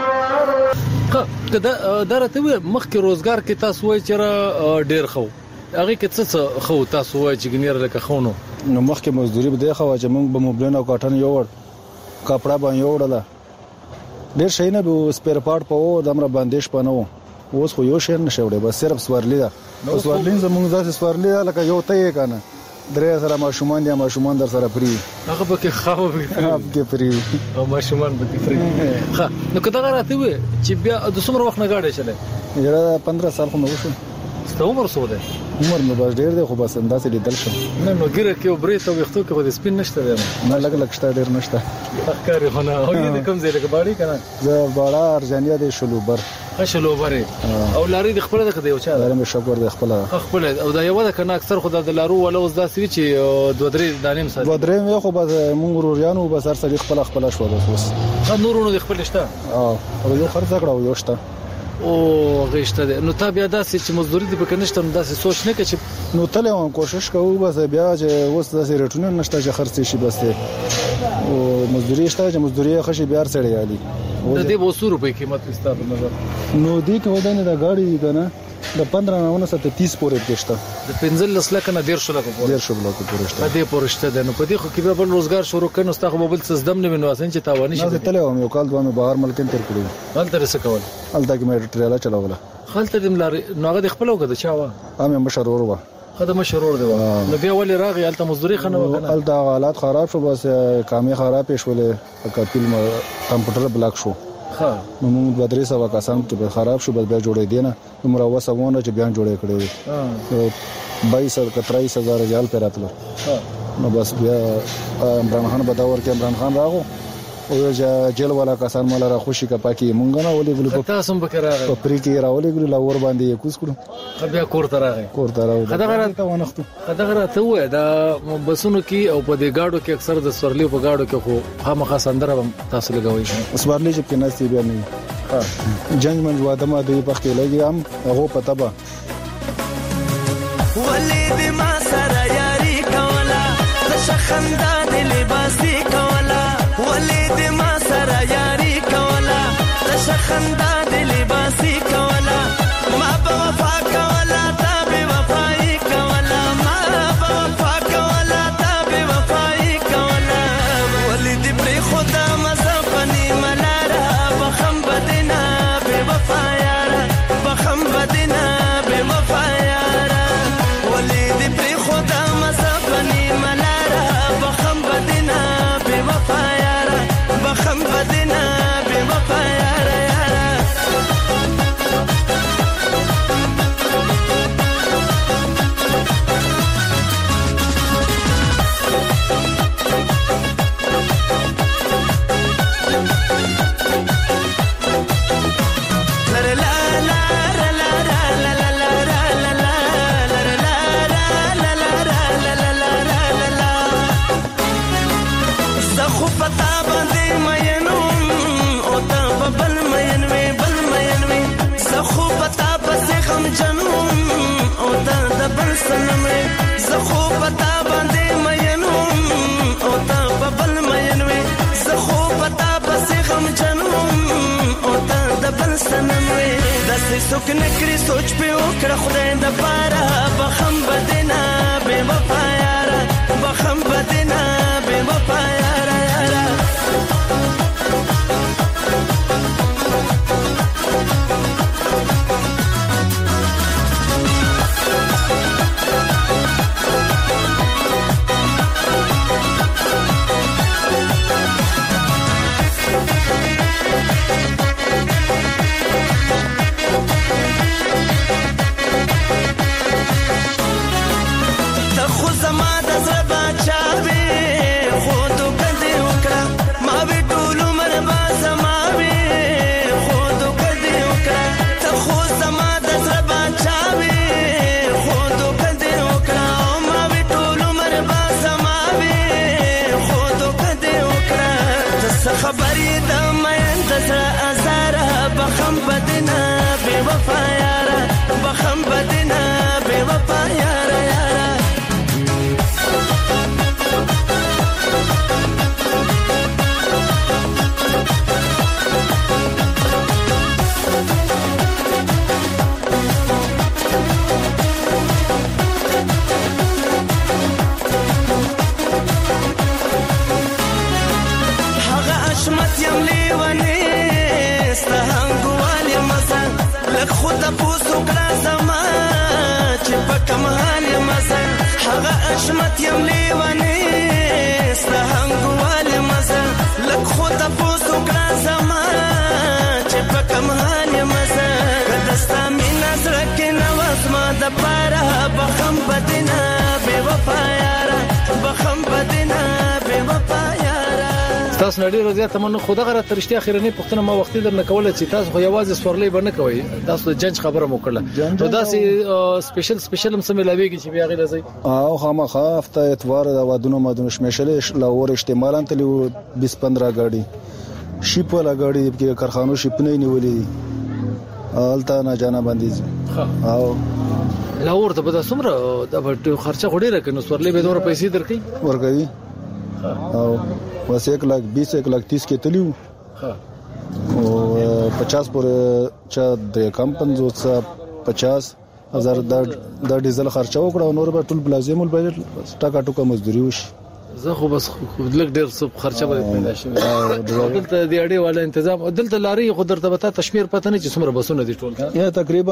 S1: دا درته مخکې روزګار کې تاسو وای چې ډیر خو هغه کې څه خو تاسو وای چې ګنیر لکه خونو
S9: نو مخکې مزدوري به دی خو چې موږ به موبلین او کاټن یو کپڑا باندې یو ډله ډیر شي نه به سپیر پارت په و دمر باندې شپنو اوس خو یو شي نه شوړې بس صرف سوارلی ده سوارلین زموږ ځاسې سوارلی ده لکه یو ته کنه درې سره ماشومان دي ماشومان در سره پری
S1: هغه به کې خاو
S9: به پری
S1: او ماشومان به پری ها نو کدا راته وي چې بیا د څومره وخت نه غاډه چلے
S9: یره پندرہ سال خو نو شو
S1: ستو عمر سو ده
S9: عمر مې بس ډیر دی خو بس انداسې لیدل شم
S1: نه نو ګره کې وبرې ته وختو کې به سپین نشته دی
S9: نه لګ لګ شته ډیر نشته
S1: تخکاری خو نه او دې کوم ځای لګ باړي کنه
S9: زه باړه ارجانیا دی شلوبر
S1: خشلوبر او لاري د خپل د یو چا
S9: لاري مې شکر د خپل
S1: خپل او دا یو د کنه اکثر خدای د لارو ولا اوس داسې چې دوه درې دانیم سره
S9: دوه درې مې خو بس مونږ وريانو بس هر څه خپل خپل شو بس
S1: اوس نورونو د خپل شته
S9: او یو خرڅ کړو یو شته
S1: او غشته ده نو تا بیا داسې چې مزدوري دې پکې نشته نو داسې سوچ نه کړي
S9: نو تله هم کوشش کوو بس بیا چې اوس داسې رټونه نشته چې خرڅ شي بس او مزدوري شته چې مزدوري خشي بیا سره یالي
S1: د دې وسو روپۍ قیمت استاد نظر
S9: نو دې کې ودانې د گاډي کنه د پندرہ نه ته تیس پورې کېشته
S1: د پنځل لسله کنه ډیر شو لکه
S9: ډیر شو لکه پورې شته
S1: دې پورې شته ده نو په دې خو کې به بل روزګار شروع کړي نو ستاسو بل څه زدم نه وینو اسن چې تاوانی شي
S9: نه تله هم یو کال دوه بهر ملکین تر کړو
S1: هلته څه کول
S9: هلته کې مې ټریلا چلاوله
S1: هلته دې ملاري نو هغه خپل وګد چا وا
S9: هم مشرور و
S1: خدای مشرور دی نو بیا ولې راغی هلته مزدوري خنه وکنه
S9: هلته حالات خراب شو بس کامي خراب شولې کپیل کمپیوټر بلاک شو
S1: ها
S9: نو موږ دوه درې سو کسان کې خراب شو بس بیا جوړې دي نه عمر وسونه چې بیان جوړې کړې ها بایس او تریس هزار ریال پر راتلو نو بس بیا عمران خان بداور کې عمران خان راغو او جیل والا کسان مال را خوشي کا پاکي مونږ نه ولې ګلو
S1: تاسو هم بکراره
S9: په پری کې راولې ګلو لاور باندې کوس کړو
S1: بیا کور ته راغی
S9: کور ته راغی
S1: خدای غره
S9: ونختو
S1: خدای غره ته وای دا بسونو کې او په دې گاډو کې اکثر د سورلی په گاډو کې خو خامخا سندره تاسو لګوي
S9: سورلی چې کې نسي بیا نه ها جنگ من واده ما دوی په کې لګي هم هغه پته با
S10: ولید ما سره یاري کولا شخندا د لباسي کولا ولید ما سره یاري کولا شخندا د لباسي کولا ما په وفا کولا تا به وفای کولا ما په وفا کولا تا به وفای کولا ولید پر خدا مزفني ملارا بخم بدنا به وفا یارا بخم بدنا به وفا یارا ولید پر خدا مزفني ملارا بخم بدنا به وفا یارا بخم بدنا به وفا یارا زخو پتا باندې مینوم او تا په بل مینوي زخو پتا پسې غم جنوم او تا د بل سنوي داسې څوک نکري سوچ په وکړه خدای د پاره بخم بدنا بے وفا یارا بخم بدنا بے وفا یارا یارا وفا یارا بخم بدنا بے وفا یارا یارا حشمت یم لیونی ستهنګوال یم زه لږ خو تپوس وکړه زما چې په کوم حال یم زه هغه حشمت یم لیونی ستهنګوال یم زه لږ خو تپوس وکړه زما چې په کوم حال یم زه که د ستا مینه زړه کې نه وه زما دپاره بخم به دې نه بې وفا یاره بخم به دې نه بې وفا یاره
S1: تاسو نړۍ روزه تمنو خو دغه ترشتي اخیرنی پښتنه ما وختي درنه کوله چې تاسو خو یوازې سورلې باندې کوي تاسو د جنج خبره مو کړله نو داسې سپیشل سپیشل هم سملاويږي چې بیا غي لزي
S9: او خامخا هفته اتوار د وادونو مادونو شمشلې لاور احتمالاً تلو بیس پندرہ غاډي شیپ ولا غاډي کې کارخانو شیپ نه نیولې الته نه جانا باندې او
S1: لاور ته به سمره د خرچه غوډه راکنه سورلې به دوره پیسې درکې
S9: ورګوي او بس एक लाख बीस एक लाख तीस के तलियो हाँ और पचास पर चा दे कम पंजोस पचास हजार दा डीजल खर्चा وکړه نور به ټول لازم ول بجټ ټاکا ټوکا مزدوري وش
S1: زه خو بس لږ ډیر څه خرچه به پیدا شي دلته د اړې والا تنظیم دلته لاري خو درته به تشمیر پته نه چې څومره بسونه دي ټول
S9: یا تقریبا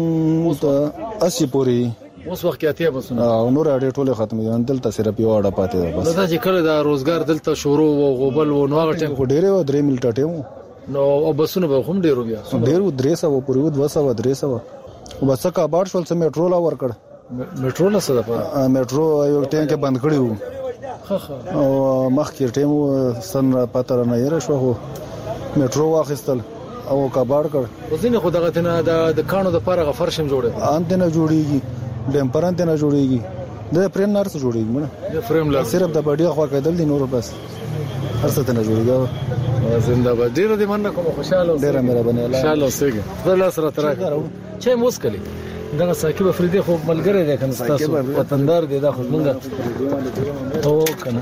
S9: اسی پوری
S1: اوس وخت کې اتیا بسونه
S9: او نور اړې ټوله ختمې دي دلته صرف یو اړه پاتې ده بس
S1: دا چې کله دا روزګار دلته شروع او غوبل او نو هغه ټیم
S9: خو ډېر و درې ملټ ټیم
S1: نو او بسونه به هم ډېر بیا
S9: ډېر درې سو پورې و دوه سو درې سو او بس کا باډ شول سم میټرو لا ور کړ
S1: میټرو نه څه ده
S9: میټرو یو ټیم کې بند کړی وو او مخ کې ټیم سن پاتره نه یره شو میټرو واخیستل او کا باډ کړ
S1: وزینه خو دغه ته د کانو د پاره غفرشم جوړه
S9: ان ته نه جوړیږي ډیمپران ته نه جوړیږي د فریم نار څه جوړیږي مړه
S1: د فریم لا
S9: صرف د باډي خوا کېدل دي نور بس هر څه ته نه جوړیږي
S1: زنده باد ډیر دې مننه کوم خوشاله
S9: ډیر مې ربنه الله
S1: خوشاله اوسېږي زه لا سره تراکه چې موسکلي دغه ساکب افریدي خو ملګری دی کنه تاسو وطندار دی دا خو مونږه او کنه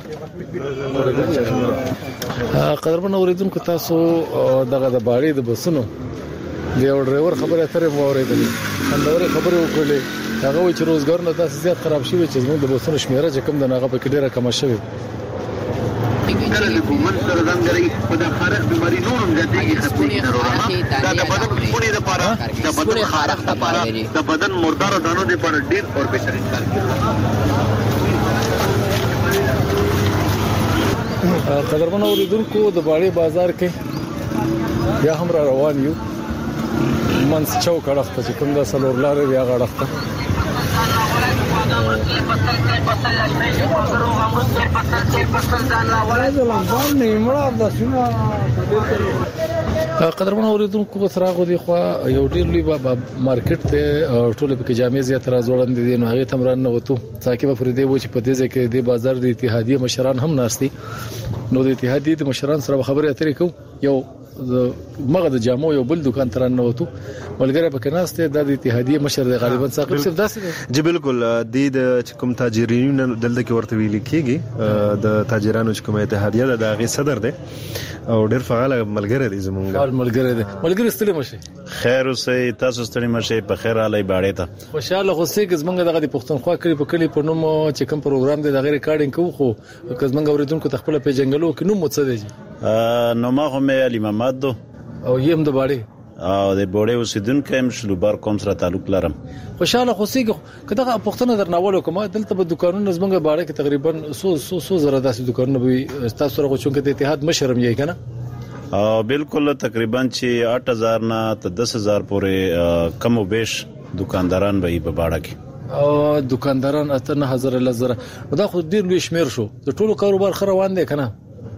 S1: قدرمن اوریدونکو تاسو دغه د باړې د بسونو دی او ډرایور خبره اترې مو اوریدلې اندوري خبره وکړلې هغه وی چې روزګار نه تاسو زیات خراب شي چې زموږ د بسونو شمیره چې کم د ناغه په کې ډیره کم شوی
S11: کله د کومن سره ځانګړي په د خارق بیماری نورم زیاتېږي خپل ضرورت دا د بدن خونې لپاره د بدن خارق لپاره د بدن مردار دانو لپاره ډیر اور بهترین کار
S1: کوي قدرمن اوریدونکو د باړې بازار کې یا هم را روان یو منس چوک اړخته چې کوم د سلور لارې بیا غړخته قدرمن اوریدونکو سره غو دی خو یو ډیر لوی مارکیټ ته ټوله په جامع زیات راځوړند دي نو هغه تمران نه وته ثاقب افریدي و چې په دې ځکه د بازار د اتحادیه مشران هم ناشتي نو د اتحادیه د مشران سره خبرې اترې کو یو مغه د جامو یو بل دکان تران نه وته ولګره په کناسته د اتحادیه مشر د غالبا ثاقب صرف داسې
S2: جی بالکل د کوم تاجرین دلته کې ورته ویل کېږي د تاجرانو کوم اتحادیه د هغه صدر دی او ډېر فعال ملګری دی زمونږ
S1: فعال ملګری دی ملګری ستړي مشه
S12: خیر اوسې تاسو ستړي مشه په خیر علي باړې ته
S1: خوشاله اوسې چې زمونږ دغه د پښتونخوا کلی په کلی په نوم چې کوم پروګرام دی د غیر ریکارډینګ کوو خو که زمونږ اوریدونکو تخپل په جنگلو کې نوم څه دی
S12: نو ما هم علي محمد دو
S1: او یم د باړې
S12: او د بوړې اوسیدونکو هم شلوبار کوم سره تعلق لرم
S1: خوشاله خوسې کداغه پښتنه درناوله کوم دلته په دکانونو زمونږ باړې کې تقریبا سو سو سو زره داسې دکانونه به تاسو سره غوښون کې د اتحاد مشرم یې کنه
S12: او بالکل تقریبا چې آठ هزار نه ته دس هزار پورې کم او بیش دکانداران به په باړه کې
S1: او دکانداران اته نه هزار لزر دا خو ډیر لوی شمیر شو د ټولو کاروبار خروان دي کنه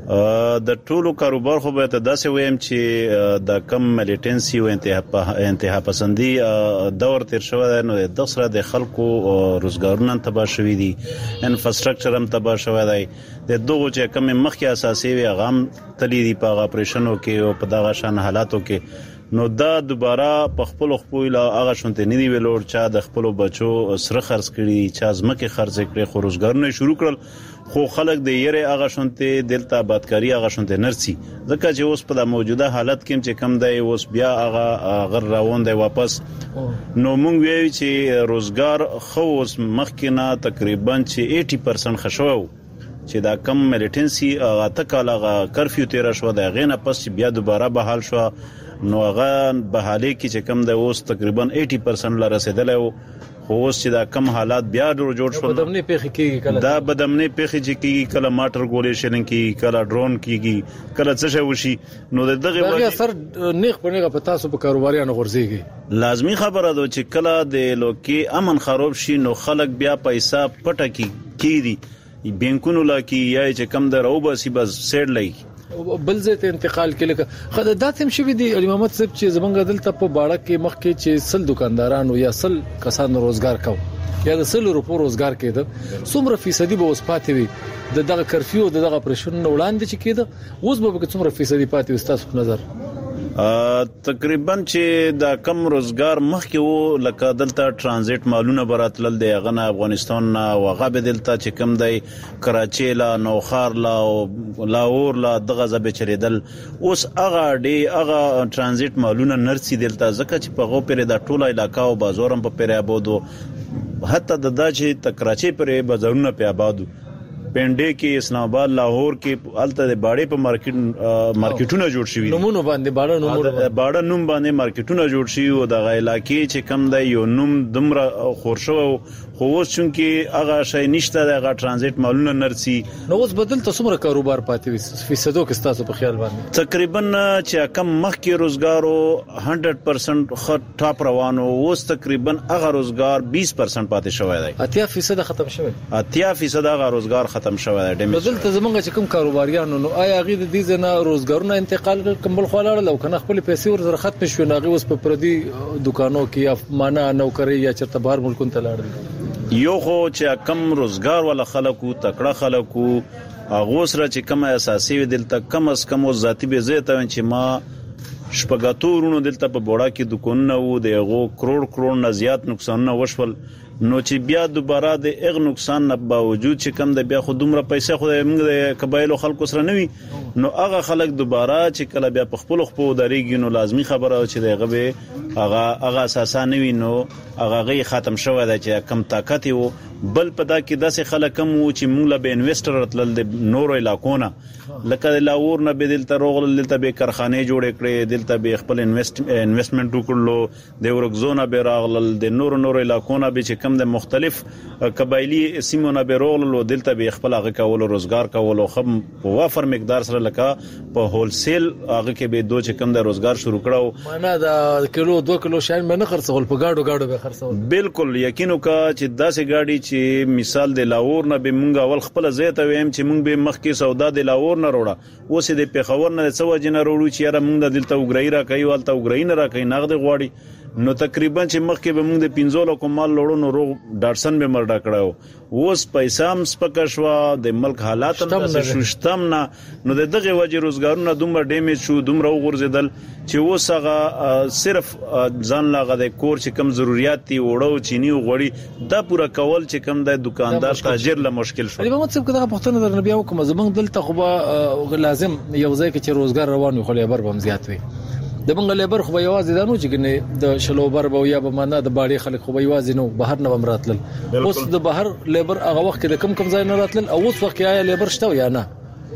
S12: د ټولو کاروبار خو به ته داسې ویم چې د کم ملیټنسي او انتها پسندي دور تیر شوی دی نو د سره د خلکو روزګارونه تباه شوي دي انفراستراکچر هم تباه شوی دی د دغو چې کم مخکې اساسي وي هغه هم تللی دي په هغه اپریشنو کې او په دغه شان حالاتو کې نو دا دوباره په خپل خپل هغه شونته نه دی ویلور چا د خپل بچو سره خرڅ کړي چا ځمکه خرڅ کړي خو روزګارونه شروع کړل خو خلک د یره هغه شونته دلته آبادکاری هغه شونته نرسي ځکه چې اوس په د موجوده حالت کې چې کم دی اوس بیا هغه غر روان دی واپس نو مونږ ویو چې روزګار خو اوس مخکینه تقریبا چې اسی پرسنټ خشوو چې دا کم ملیټنسي هغه تکاله کرفیو تیر شو د غینه پس بیا دوباره بحال شو نو هغه بحالي کې چې کم دی اوس تقریبا اسی پرسنټ لا رسیدلی وو خو اوس چې دا کم حالات بیا جوړ شول
S1: بدمنې پیخي کیږي کله
S12: دا بدمنې پیخي چې کیږي کله ماټر ګولې شلن کیږي کله ډرون کیږي کله څه شي وشي نو دغه
S1: وجه اثر نیخ پنهغه په تاسو په کاروباریانو غورځيږي
S12: لازمی خبره ده چې کله د لوکي امن خراب شي نو خلک بیا پیسې پټه کی کیدي بانکونو لکه یا چې کم درو بس بس سیډ لای
S1: بل ځای ته انتقال کړي خدای داتم شوی دی علي محمد صاحب چې زمونږ دلته په باړه کې مخ کې چې سل دکاندارانو یا سل کسانو روزګار کاو یا د سل روپو روزګار کېده څومره فیصدي به اوس پاتې وي د دغه کرفیو د دغه پرشن وړاندې چې کېده اوس به څومره فیصدي پاتې وي تاسو په نظر
S12: تقریبا چې دا کم روزګار مخکې وو لکه دلته ترانزیت مالونه براتل دی غنه افغانستان نه وغه به دلته چې کم دی کراچي لا نوخار لا او لاهور لا دغه زبې چریدل اوس هغه دی هغه ترانزیت مالونه نرسي دلته ځکه چې په غو پرې د ټوله علاقې او بازارم په پرې آبادو حتی د داجې تکراچي پرې بازارونه په آبادو پنډې کې اسلام آباد لاهور کې الته د باړې په مارکیټ مارکیټونه جوړ شوي
S1: نمونه باندې باړه نومونه
S12: باړه نوم باندې مارکیټونه جوړ شوي او د علاقې چې کم دی یو نوم دمره خورشو خو اوس چې هغه شی نشته دغه ترانزیت مالونه نرسي
S1: نو اوس بدل تاسو مر کاروبار پاتې وي فیصدو کې تاسو په خیال باندې
S12: تقریبا چې کم مخ کې روزګارو صد پرسنټ خط ټاپ روانو اوس تقریبا هغه روزګار بیس پرسنټ پاتې شوی دی
S1: اتیا فیصد ختم شوی
S12: اتیا فیصد هغه روزګار ختم شوی دی
S1: بدل ته زمونږ چې کوم کاروباریانو نو آیا غي د دې زنه روزګارونه انتقال کمبل خلاړ لو کنه خپل پیسې ور سره ختم شو ناغي اوس په پردي دکانو کې یا معنا نوکری یا چرته بهر ملکونو ته لاړ
S12: یو خو چې کم روزګار ولا خلکو تکړه خلکو هغه سره چې کم اساسي دلته کم از کم ذاتی به زه ته چې ما شپږاتورونو دلته په بوړا کې دکانونه وو دغه کروڑ کروڑ نه زیات نقصان وشول نو چې بیا دوباره د اغ نقصان نه باوجود چې کم د بیا خو دومره پیسې خو موږ د قبایلو خلکو سره نوي نو هغه خلک دوباره چې کله بیا په خپل خپل دریږي نو لازمی خبره چې دغه به هغه هغه اساسا نوي نو هغه غي ختم شوی دی چې کم طاقت وو بل پدا کې داسې خلک هم وو چې موږ له انویسټر تل د نورو علاقونه لکه لاور نه بدل تر روغل دلته به کارخانه جوړ کړي دلته به خپل انویسټ انویسټمنټ وکړلو د ورګزونه به راغلل د نورو نورو علاقونه به چې کم د مختلف قبایلی سیمونه به روغلل دلته به خپل هغه کول روزګار کول خو په وافر مقدار سره لکه په هول سیل هغه کې به دوه چې کم د روزګار شروع کړو
S1: معنا دا کیلو دوه کیلو شاین به نه خرڅول په گاډو گاډو به خرڅول
S12: بالکل یقینو کا چې داسې گاډي چې مثال د لاور نه به مونږ اول خپل زیته ویم چې مونږ به مخ کې سودا د لاور نه وروړه اوس د پیښور نه څو جن وروړو چې را مونږ دلته وګړی را کوي ولته وګړی نه را کوي نغد غواړي نو تقریبا چې مخ کې به مونږ د پنځولو کومال لوړو نو روغ ډاټسن به مرډا کړو اوس پیسام سپک شو د ملک حالات هم د شوشتم نه نو دغه وجه روزګارونه دومره ډیمیج شو دومره وګرځیدل چې اوس هغه صرف ځان لاغه د کور چې کم ضرورت دي وړو چيني وغړي دا پورا کول چې کم د دکاندار تاجر له مشکل شو
S1: علي محمد صاحب کله پښتنه در نبي حکم زمنګ دلته خو لازم یو ځای کې چې روزګار روان وي خو لیبر بم زیات وي د بنګ لیبر خو یوازې دانو چې کنه د شلوبر به یا به معنا د باړي خلک خو یوازې نو بهر نه بمراتل اوس د بهر لیبر هغه وخت کې کم کم ځای نه راتل او اوس وخت کې لیبر شته یا نه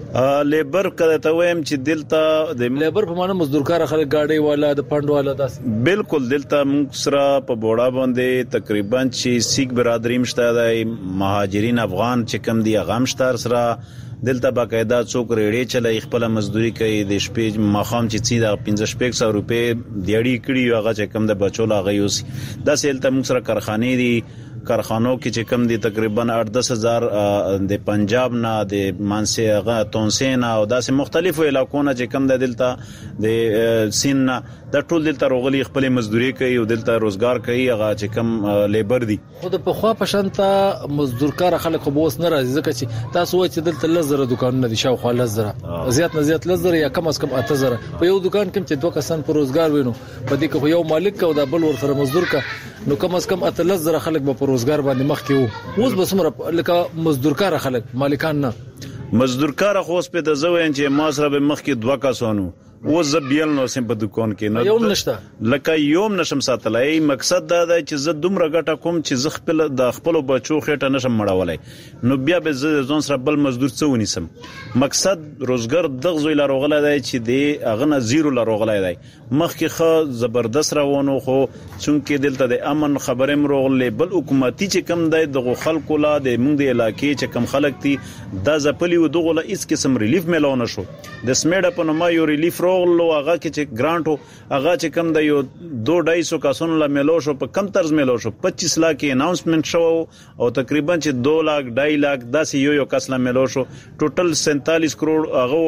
S12: لیبر کله ته ویم چې دلته د
S1: لیبر په معنا مزدورکار خلک گاډي والا د پاند والا داس
S12: بالکل دلته موږ سره په بوډا باندې تقریبا چې سیک برادری مشته د مهاجرین افغان چې کم دي غام شتار سره دلته باقاعده څوک ریډي چلای خپل مزدوري کوي د شپې مخام چې څي د پنځه شپږ سو روپے دیړی کړي هغه چې کم د بچو لا غيوس د سیلته موږ سره کارخانه دي کارخانو کې چې کم دي تقریبا آठ دس هزار د پنجاب نه د مانسي هغه تونسینا او داسې مختلفو علاقو نه چې کم د دلته د سین نه د ټول دلته روغلي خپل مزدوري کوي او دلته روزګار کوي هغه چې کم لیبر دي.
S1: خو د په خوا په شانته مزدور کار خلک خو بوس نه راځي ځکه چې تاسو وایي چې دلته لزر دکانونه دي شاوخوا لزر زیات نه زیات لزر یا کم از کم اته زره په یو دکان کې چې دوه کسان په روزګار وینو په دې کې یو مالک او د بل ورسره مزدور کا نو کم از کم اته لزر خلک په روزګار باندې مخ کې وو اوس به څومره لکه مزدور کار خلک مالکان نه
S12: مزدور کار خو اوس په د زوین چې ما سره به مخ کې دوه کسانو و زبیل نو سم په دکان کې نه
S1: یوم نشته
S12: لکه یوم نشم ساتلای مقصد دا دی چې زه دومره ګټه کوم چې زه خپل د خپل بچو خېټه نشم مړولای نو بیا به زه ځون سره بل مزدور څه ونیسم مقصد روزګار دغه زوی لا روغله دی چې دی اغه نه زیرو لا روغله دی مخکې خو زبردست روانو خو څنګه دلته د امن خبره مروغلې بل حکومتي چې کم دی دغه خلکو لا د موږ د علاقې چې کم خلک دي دا زپلی و دغه لا هیڅ قسم ریلیف ملونه شو د سمیډ په نوم یو ریلیف لو هغه کې چې ګرانټو هغه چې کم د یو دو ډای سو کاسون لا ملو شو په کم طرز ملو شو پچیس لاکھ کې اناونسمنت شو او تقریبا چې دو لاکھ ډای لاکھ داسې یو یو کس لا ملو شو ټوټل سینتالیس کروڑ هغه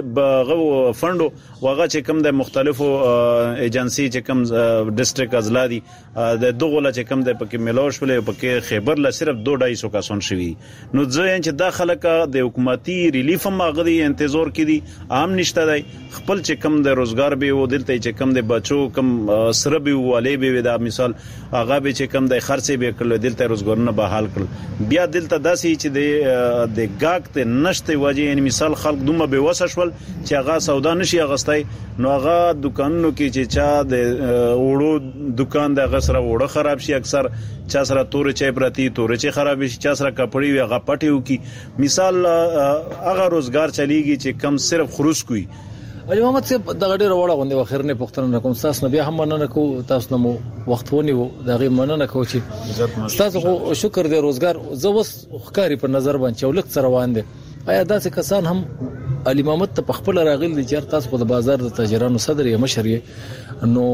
S12: هغه فندو هغه چې کم د مختلفو ایجنسی چې کم ډیسټریکټ ازلا دي د دغه لا چې کم د پکې ملو شو پکې خیبر لا صرف دو ډای سو کاسون شوی نو ځین چې داخله کا د حکومتي ریلیف هم هغه دی انتظار کړي عام نشته دی خپل چې کم د روزګار به و دلته چې کم د بچو کم سره به والي به دا مثال هغه به چې کم د خرڅې به کړل دلته روزګارونه به حال کړل بیا دلته داسې چې د د گاګ ته نشته واجی یعنی مثال خلک دومره به وسشول چې هغه سودا نشي اغستای نو هغه دکانونو کې چې چا د وړو دکان د غسر وړو خراب شي اکثر چا سره تور چای پرتی تور چای خراب شي چا سره کپړی وي هغه پټیو کی مثال هغه روزګار چلیږي چې کم صرف خروج کوي.
S1: علي محمد صاحب دغه ډیره وړه غونډه واخر نه پښتنه کوم تاسو نه بیا هم مننه کو تاسو نو وخت ونیو دغه مننه کو چې تاسو خو شکر دې روزګار زو وس خکاری په نظر باندې چولک سره روان دي آیا داسې کسان هم علي محمد ته خپل راغل دي چې تاسو په بازار د تاجرانو صدر یې مشر یې نو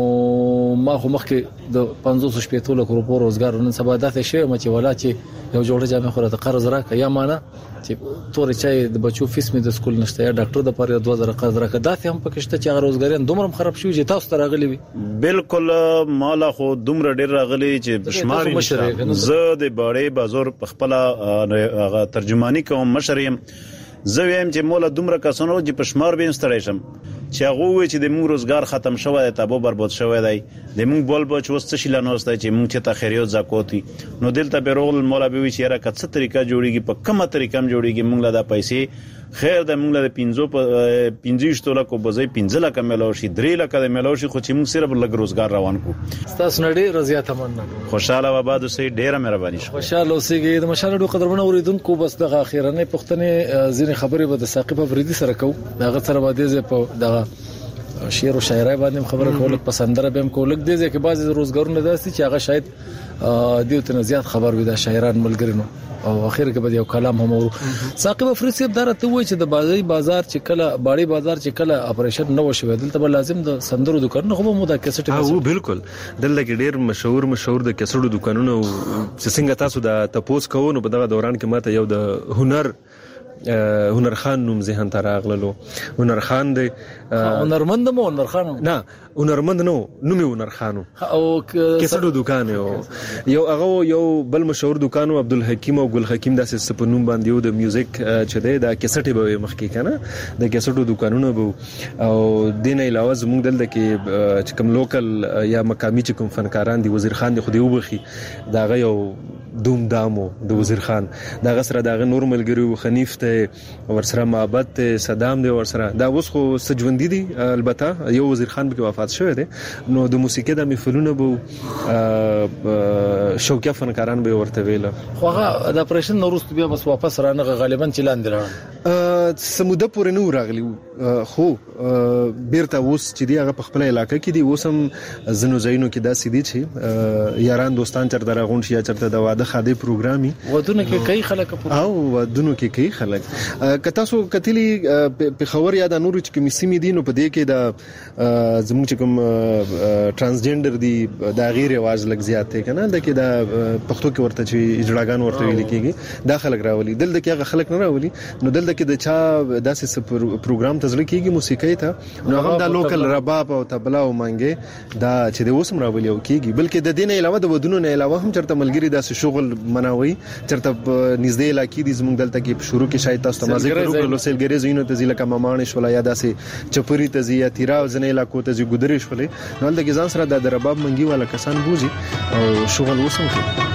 S1: ما خو مخکې د پنځوس شپږ لک روپو روزګار نن سبا داسې شی مچ ولا چې یو جوړه جامع خو د قرض راکې یا معنا چې تور چای د بچو فیس می د سکول نشته یا ډاکټر د پر دوه زره قرض راکې داسې هم پکې شته چې روزګارین دومره خراب شوی چې تاسو ته راغلي وي
S12: بالکل مالا خو دومره ډیر راغلي چې شمار زه د باړې بازار په خپل هغه ترجمانی کوم مشریم زه ویم چې مولا دومره کسانو چې په شمار به مستړی شم چې هغه وی چې د موږ روزګار ختم شوی دی تابو برباد شوی دی د موږ بول بچ وست شیلا نوسته چې موږ چې ته خیریت زکوتی نو دلته به رول مولا به وی چې را کڅ طریقه جوړیږي په کومه طریقه هم جوړیږي موږ لا د پیسې خیر د موږ له پنځو پنځه شتوله کو بځای پنځه لک ملو شي درې لک د ملو شي خو چې موږ صرف لګ روزګار روان کو
S1: تاسو نړۍ رضا تمنا
S12: خوشاله و بعد سه ډیره مهرباني شو
S1: خوشاله اوسئ د مشالډو قدرمن اوریدونکو بس دغه اخیرنه پښتنې ځینې خبرې به د ساقب افریدي سره کو دغه سره باندې په دغه شعر او شاعري باندې خبره کول پسندره بهم کولک دي چې بعضي روزګارونه داسي چې هغه شاید دیو ته زیات خبر وي دا شاعران ملګرینو او اخر کې به یو کلام هم ورو ساقب افریدي درته وای چې د بازاري بازار چې کله باړي بازار چې کله اپریشن نه وشوي دلته به لازم د سندرو دکانونه خو مو دا کیسټ
S2: هو بالکل دلته کې ډیر مشهور مشهور د کیسټو دکانونه چې څنګه تاسو د تپوس کوو په دغه دوران کې ماته یو د هنر هنر خان نوم ذهن ته راغللو هنر خان دی
S1: هنرمند مو هنر خان
S2: نه هنرمند نو نومي هنر خانو او کیسټو دکان یو یو هغه یو بل مشهور دکانو عبدالحکیم او ګل حکیم داسې سپنوم باندې یو د میوزیک چې دی دا کیسټي به مخکې کنه د کیسټو دکانونو به او دین علاوه زموږ دلته کې چې کوم لوکل یا مقامی چې کوم فنکاران دي وزیر خان دی خو دی وبخي دا غو یو دوم دامو د وزیر خان دا غسر دا نور ملګری خنیف ته ورسره معبد ته صدام دی ورسره دا اوس خو سجوندی دي البته یو وزیر خان به وفات شوی دی نو د موسیقي د محفلونو به شوکیا فنکاران به ورته ویل
S1: خو هغه د اپریشن نورست بیا بس واپس رانه غالبا چلاند راغله
S2: سموده پورې نو راغلی خو بیرته اوس چې دی هغه په خپل علاقې کې دی اوس هم زنو زینو کې دا سیدي چې یاران دوستان چرته راغون شي یا چرته د واده خاده پروګرامي
S1: ودونه کې کوي خلک
S2: او ودونه کې کوي خلک کته سو کتلی په خبر یاد نور چې کوم سیمې دي نو په دې کې د زموږ چې کوم ترانسجندر دي دا غیر رواج لګ زیات دی کنه د کې د پښتو کې ورته چې اجړاګان ورته ویل کېږي دا خلک راولي دلته کې هغه خلک نه راولي نو دلته کې د چا داسې پروګرام تزل کېږي موسیقي ته نو هغه د لوکل رباب او تبلا او مانګه دا چې د اوسم راولي او کېږي بلکې د دین علاوه د ودونو نه علاوه هم چرته ملګری داسې شغل مناوي چرته نږدې علاقې دي زموږ دلته کې شروع کې شاید تاسو ته ذکر وکړو سیلګری زینو ته ځله کما مانش ولا یا داسې چپری ته زی یا تیرا ځنې علاقو ته زی ګدرې شولې نو دلته کې ځان سره د رباب منګي والا کسان بوزي او شغل وسم کوي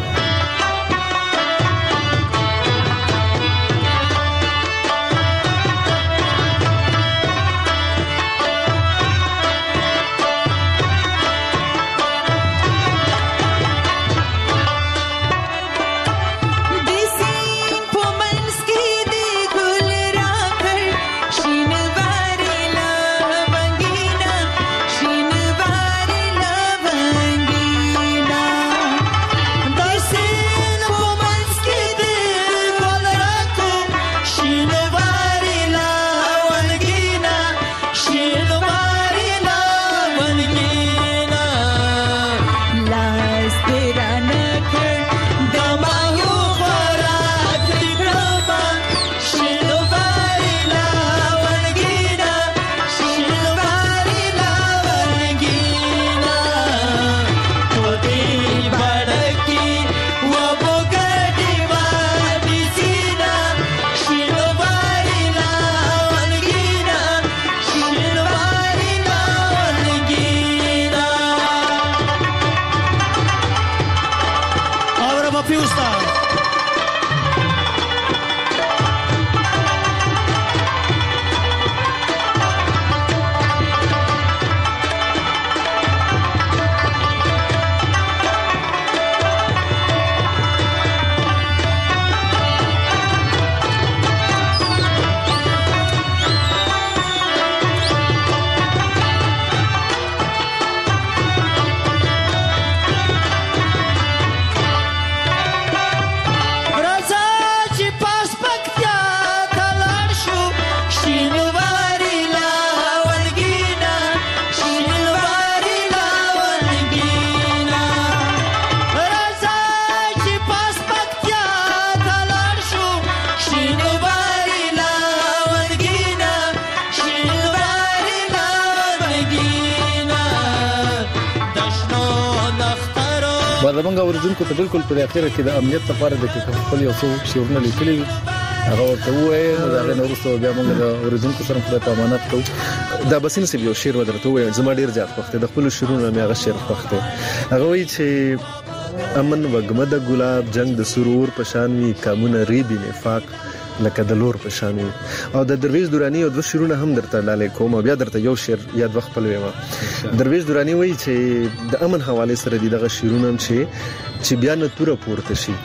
S1: زمونږ اوریدونکو ته بالکل په اخیره کې د امنیت لپاره د خپل یو څو شعرونه لیکلي هغه ورته وایي نو دا غو وروسته بیا موږ د اوریدونکو سره په پامانت کوو
S2: دا بسین سیب یو شعر ودرته وایي زما ډیر زیات وخت د خپل شعرونو مې هغه شعر وخت هغه وایي چې امن وګمد ګلاب جنگ د سرور پشانوي کمونه ریبي نفاق لکه د لور پشانوي او د درویش دورانی او د شعرونه هم درته ډالې کوم بیا درته یو شعر یاد وخت پلوي ما درویش دورانی وایي چې د امن حواله سره دغه شعرونه هم شي چې بیا نه تور پورته شي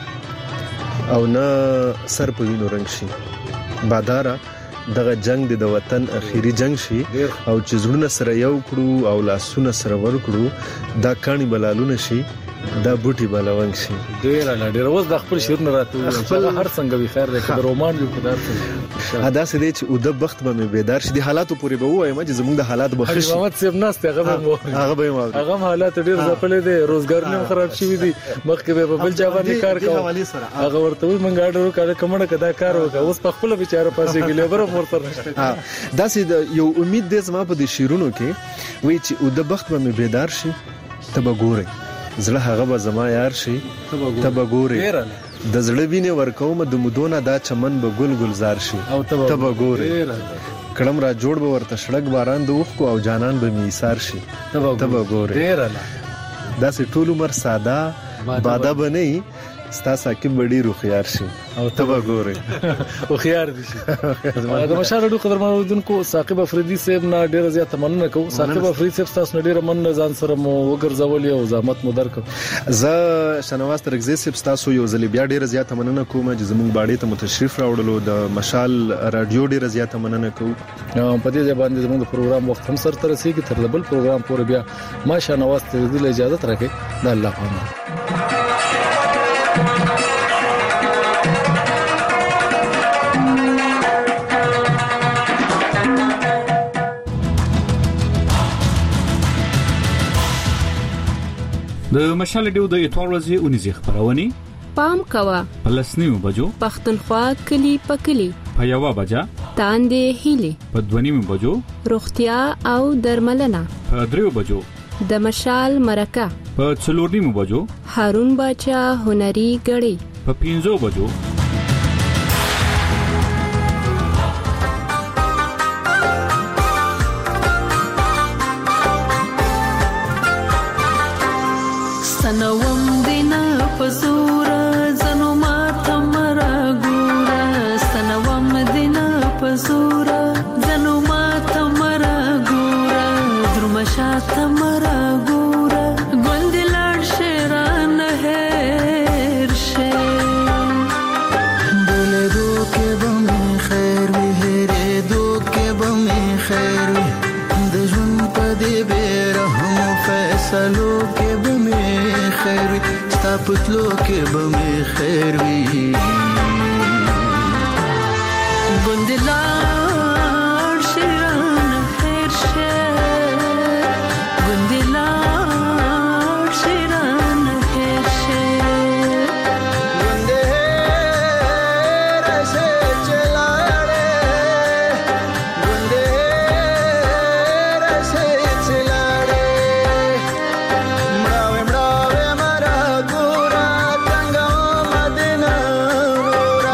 S2: او نه سر په وینو رنگ شي بادارا دغه جنگ د وطن اخیری جنگ شي او چې زړونه سره یو کړو او لاسونه سره ور کړو دا کانی بلالونه شي دا بوټي بلوانګ شي
S1: ډیر نه ډیر اوس د خپل شعر نه راته خپل هر څنګه وی خیر د رومان یو کدار
S2: ادا سه دي چې او د بخت به بیدار شي د حالاتو پورې به وایم چې زموږ د حالات به
S1: خشي محمد صاحب ناست هغه به
S2: هغه به ما
S1: هغه حالات ډیر ځپلې دي روزګار نه خراب شي دي مخکې به بل ځا باندې کار کوي هغه ورته وي منګ اډر کړه کومه کدا کار وکړه اوس په خپل بیچاره پاسې کې لیبر ورته نشته
S2: دا سه یو امید د زما په دې شیرونو کې وی چې او د بخت به بیدار شي تبه ګوري زړه هغه به زما یار شي تبه ګوري د زړه وینې ورکوم د مدونه دا چمن به ګل گلزار شي تبه ګوري کړم را جوړ به ورته شړک باران د اوخ کو او جانان به میثار شي تبه ګوري دا سه ټول عمر ساده بادا بنئ ستا ساکب بډی رو خيار شي
S1: او تبا ګوري او خيار دي شي دا مشاهده قدر مندونکو ثاقب افریدي صاحب نه ډیر زیات مننه کوم ثاقب افریدي صاحب تاسو ډیر من ځان سره مو وګرځولې او زحمت مو درک
S2: ز شنواز ترغزي صاحب تاسو یو ځل بیا ډیر زیات مننه کوم چې زموږ باډي ته متشرف راوړلو د مشال رادیو ډیر زیات مننه کوم
S1: په دې ځبان زموږ پروګرام وخت هم سره ترسيږي تر بل پروګرام پورې بیا ما شنواز ته د اجازه راکې د الله پامان
S13: د مشال ډیو د اتوار ورځې اونیزه خبرونه
S14: پام کوا
S13: پلسنیو بجو
S14: پختونخوا کلی پکلی
S13: په یوا بجا
S14: تاندې هیله
S13: په دونیمو بجو
S14: روغتیا او درملنه
S13: په دریو بجو
S14: د مشال مرکه
S13: په څلورنیمو بجو
S14: هارون باچا هنري غړي
S13: په پنځو بجو
S15: سنوم دینا پزورا زنو ما تمرا ګورا سنوم دینا پزورا زنو ما تمرا ګورا درمشا تمرا ګورا ګوندلار شیران هر شه
S4: بوله دو کې بم خیر وی هره دو کې بم خیر وی د ژوند په دې بیرهم فیصلو کې بم خیر وی ستا پتلو کې بم خیر وی
S15: ګوندلار شیران هر شه ګوندلار شیران هر شه
S4: ګونده رسه چلاړې ګونده رسه چلاړې مړاوې مړاوې مرا ګورا څنګه مدینه ګورا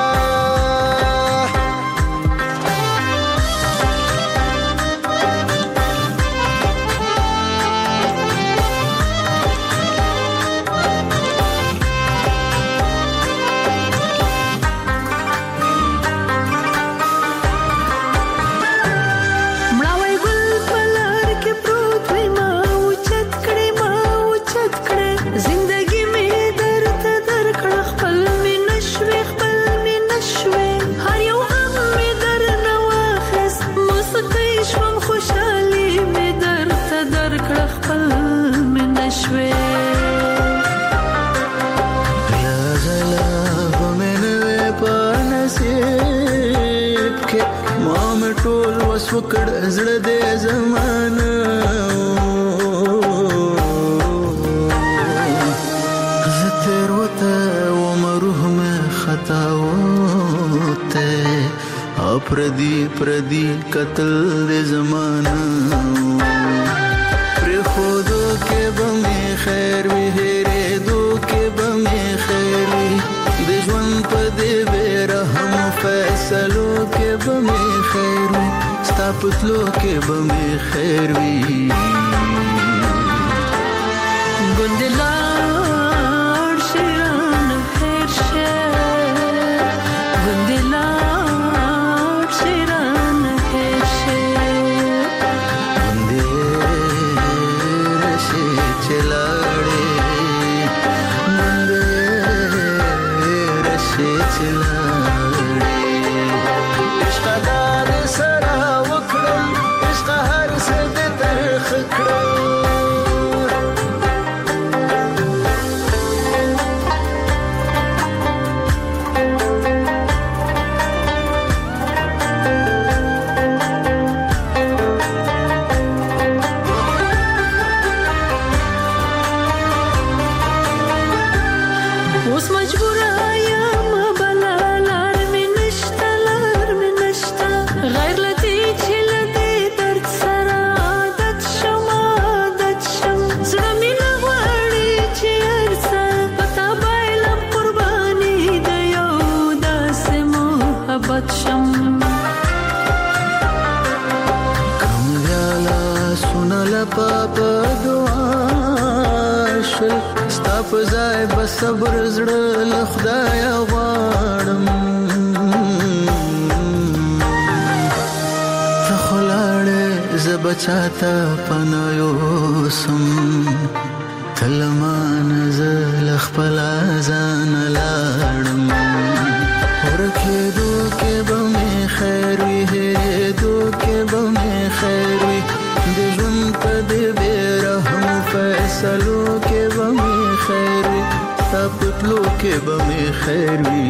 S15: مړاوی ګل پلار کې پروت وي ما اوچت کړې ما اوچت کړې زندګي مې درته درکړه خپل مې نشوي خپل مې نشوي هر یو غم مې درنه واخیست موسیقي شوم خوشحالي مې درته درکړه خپل مې نشوي
S4: یا غلا بمنوي په نصیب کې ما مې ټول وس وکړ زړه دې زمانه زه تیر وته وم روح مې خطا وته او پردي پردي قتل دې زمانه پر خودو کې بمې خیر وی هره دو کې بمې خیر وی د ژوند په دې بیرهم فیصلو کې بمې خیر وی ستا پتلو کې بمې خیر وی
S15: ګوندلار شیران هر شه ګوندلار شیران هر شه
S4: ګونده رسه چلاړې ګونده رسه چلاړې عشق دار سره وکړم عشق هر څه دې ترخ کړم
S15: اوس مجبور یم بلا لار مې نشته لار مې نشته غیر لدی چې لدی درد سره عادت شم عادت شم زړه مې نه غواړي چې هر څه پتا بایلم قرباني د یو داسې محبت شم
S4: کمزالا سنل پاپا دعا شل ستا په ځای بس صبر زړه له خدایه غواړم ته خو لاړې زه به چاته پناه یوسم ته له مانه زه له خپله ځانه لاړم ورکېدو کې به مې خیر وي هېرېدو کې به مې خیر وي د ژوند په دې بې رحمو فیصلو کې به مې خیر وي ستا په تلو کې به مې خیر وي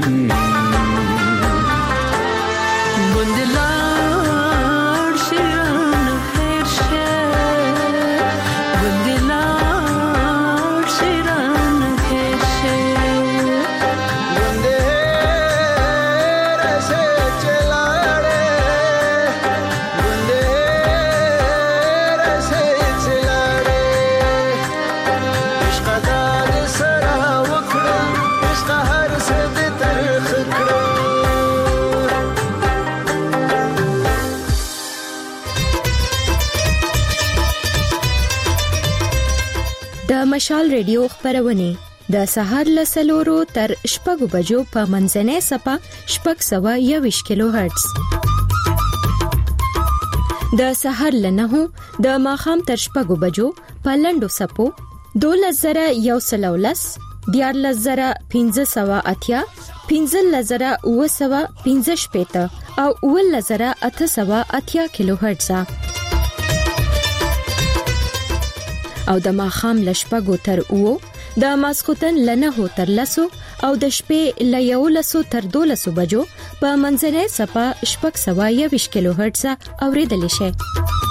S15: ګوندلار شیران هر شه ګوندلار شیران
S14: د مشال ریډیو خبرونه د سهار له سلورو تر شپږو بجو په منځنۍ سپه شپږ سوه یوویشت کیلو هرتز. د سهار له نهو د ماښام تر شپږو بجو په لنډو سپو دولس زره یو سل او لس، دیارلس زره پنځه سوه اتیا، پنځلس زره اوه سوه پنځه شپېته او اوولس زره اته سوه اتیا کیلو هرتز. او د ماښام له شپږو تر اوو، د ماسخوتن له نهو تر لسو او د شپې له یولسو تر دولسو بجو په منځنۍ سپه شپږ سوه یوویشت کیلو هرتز اوریدلی شي.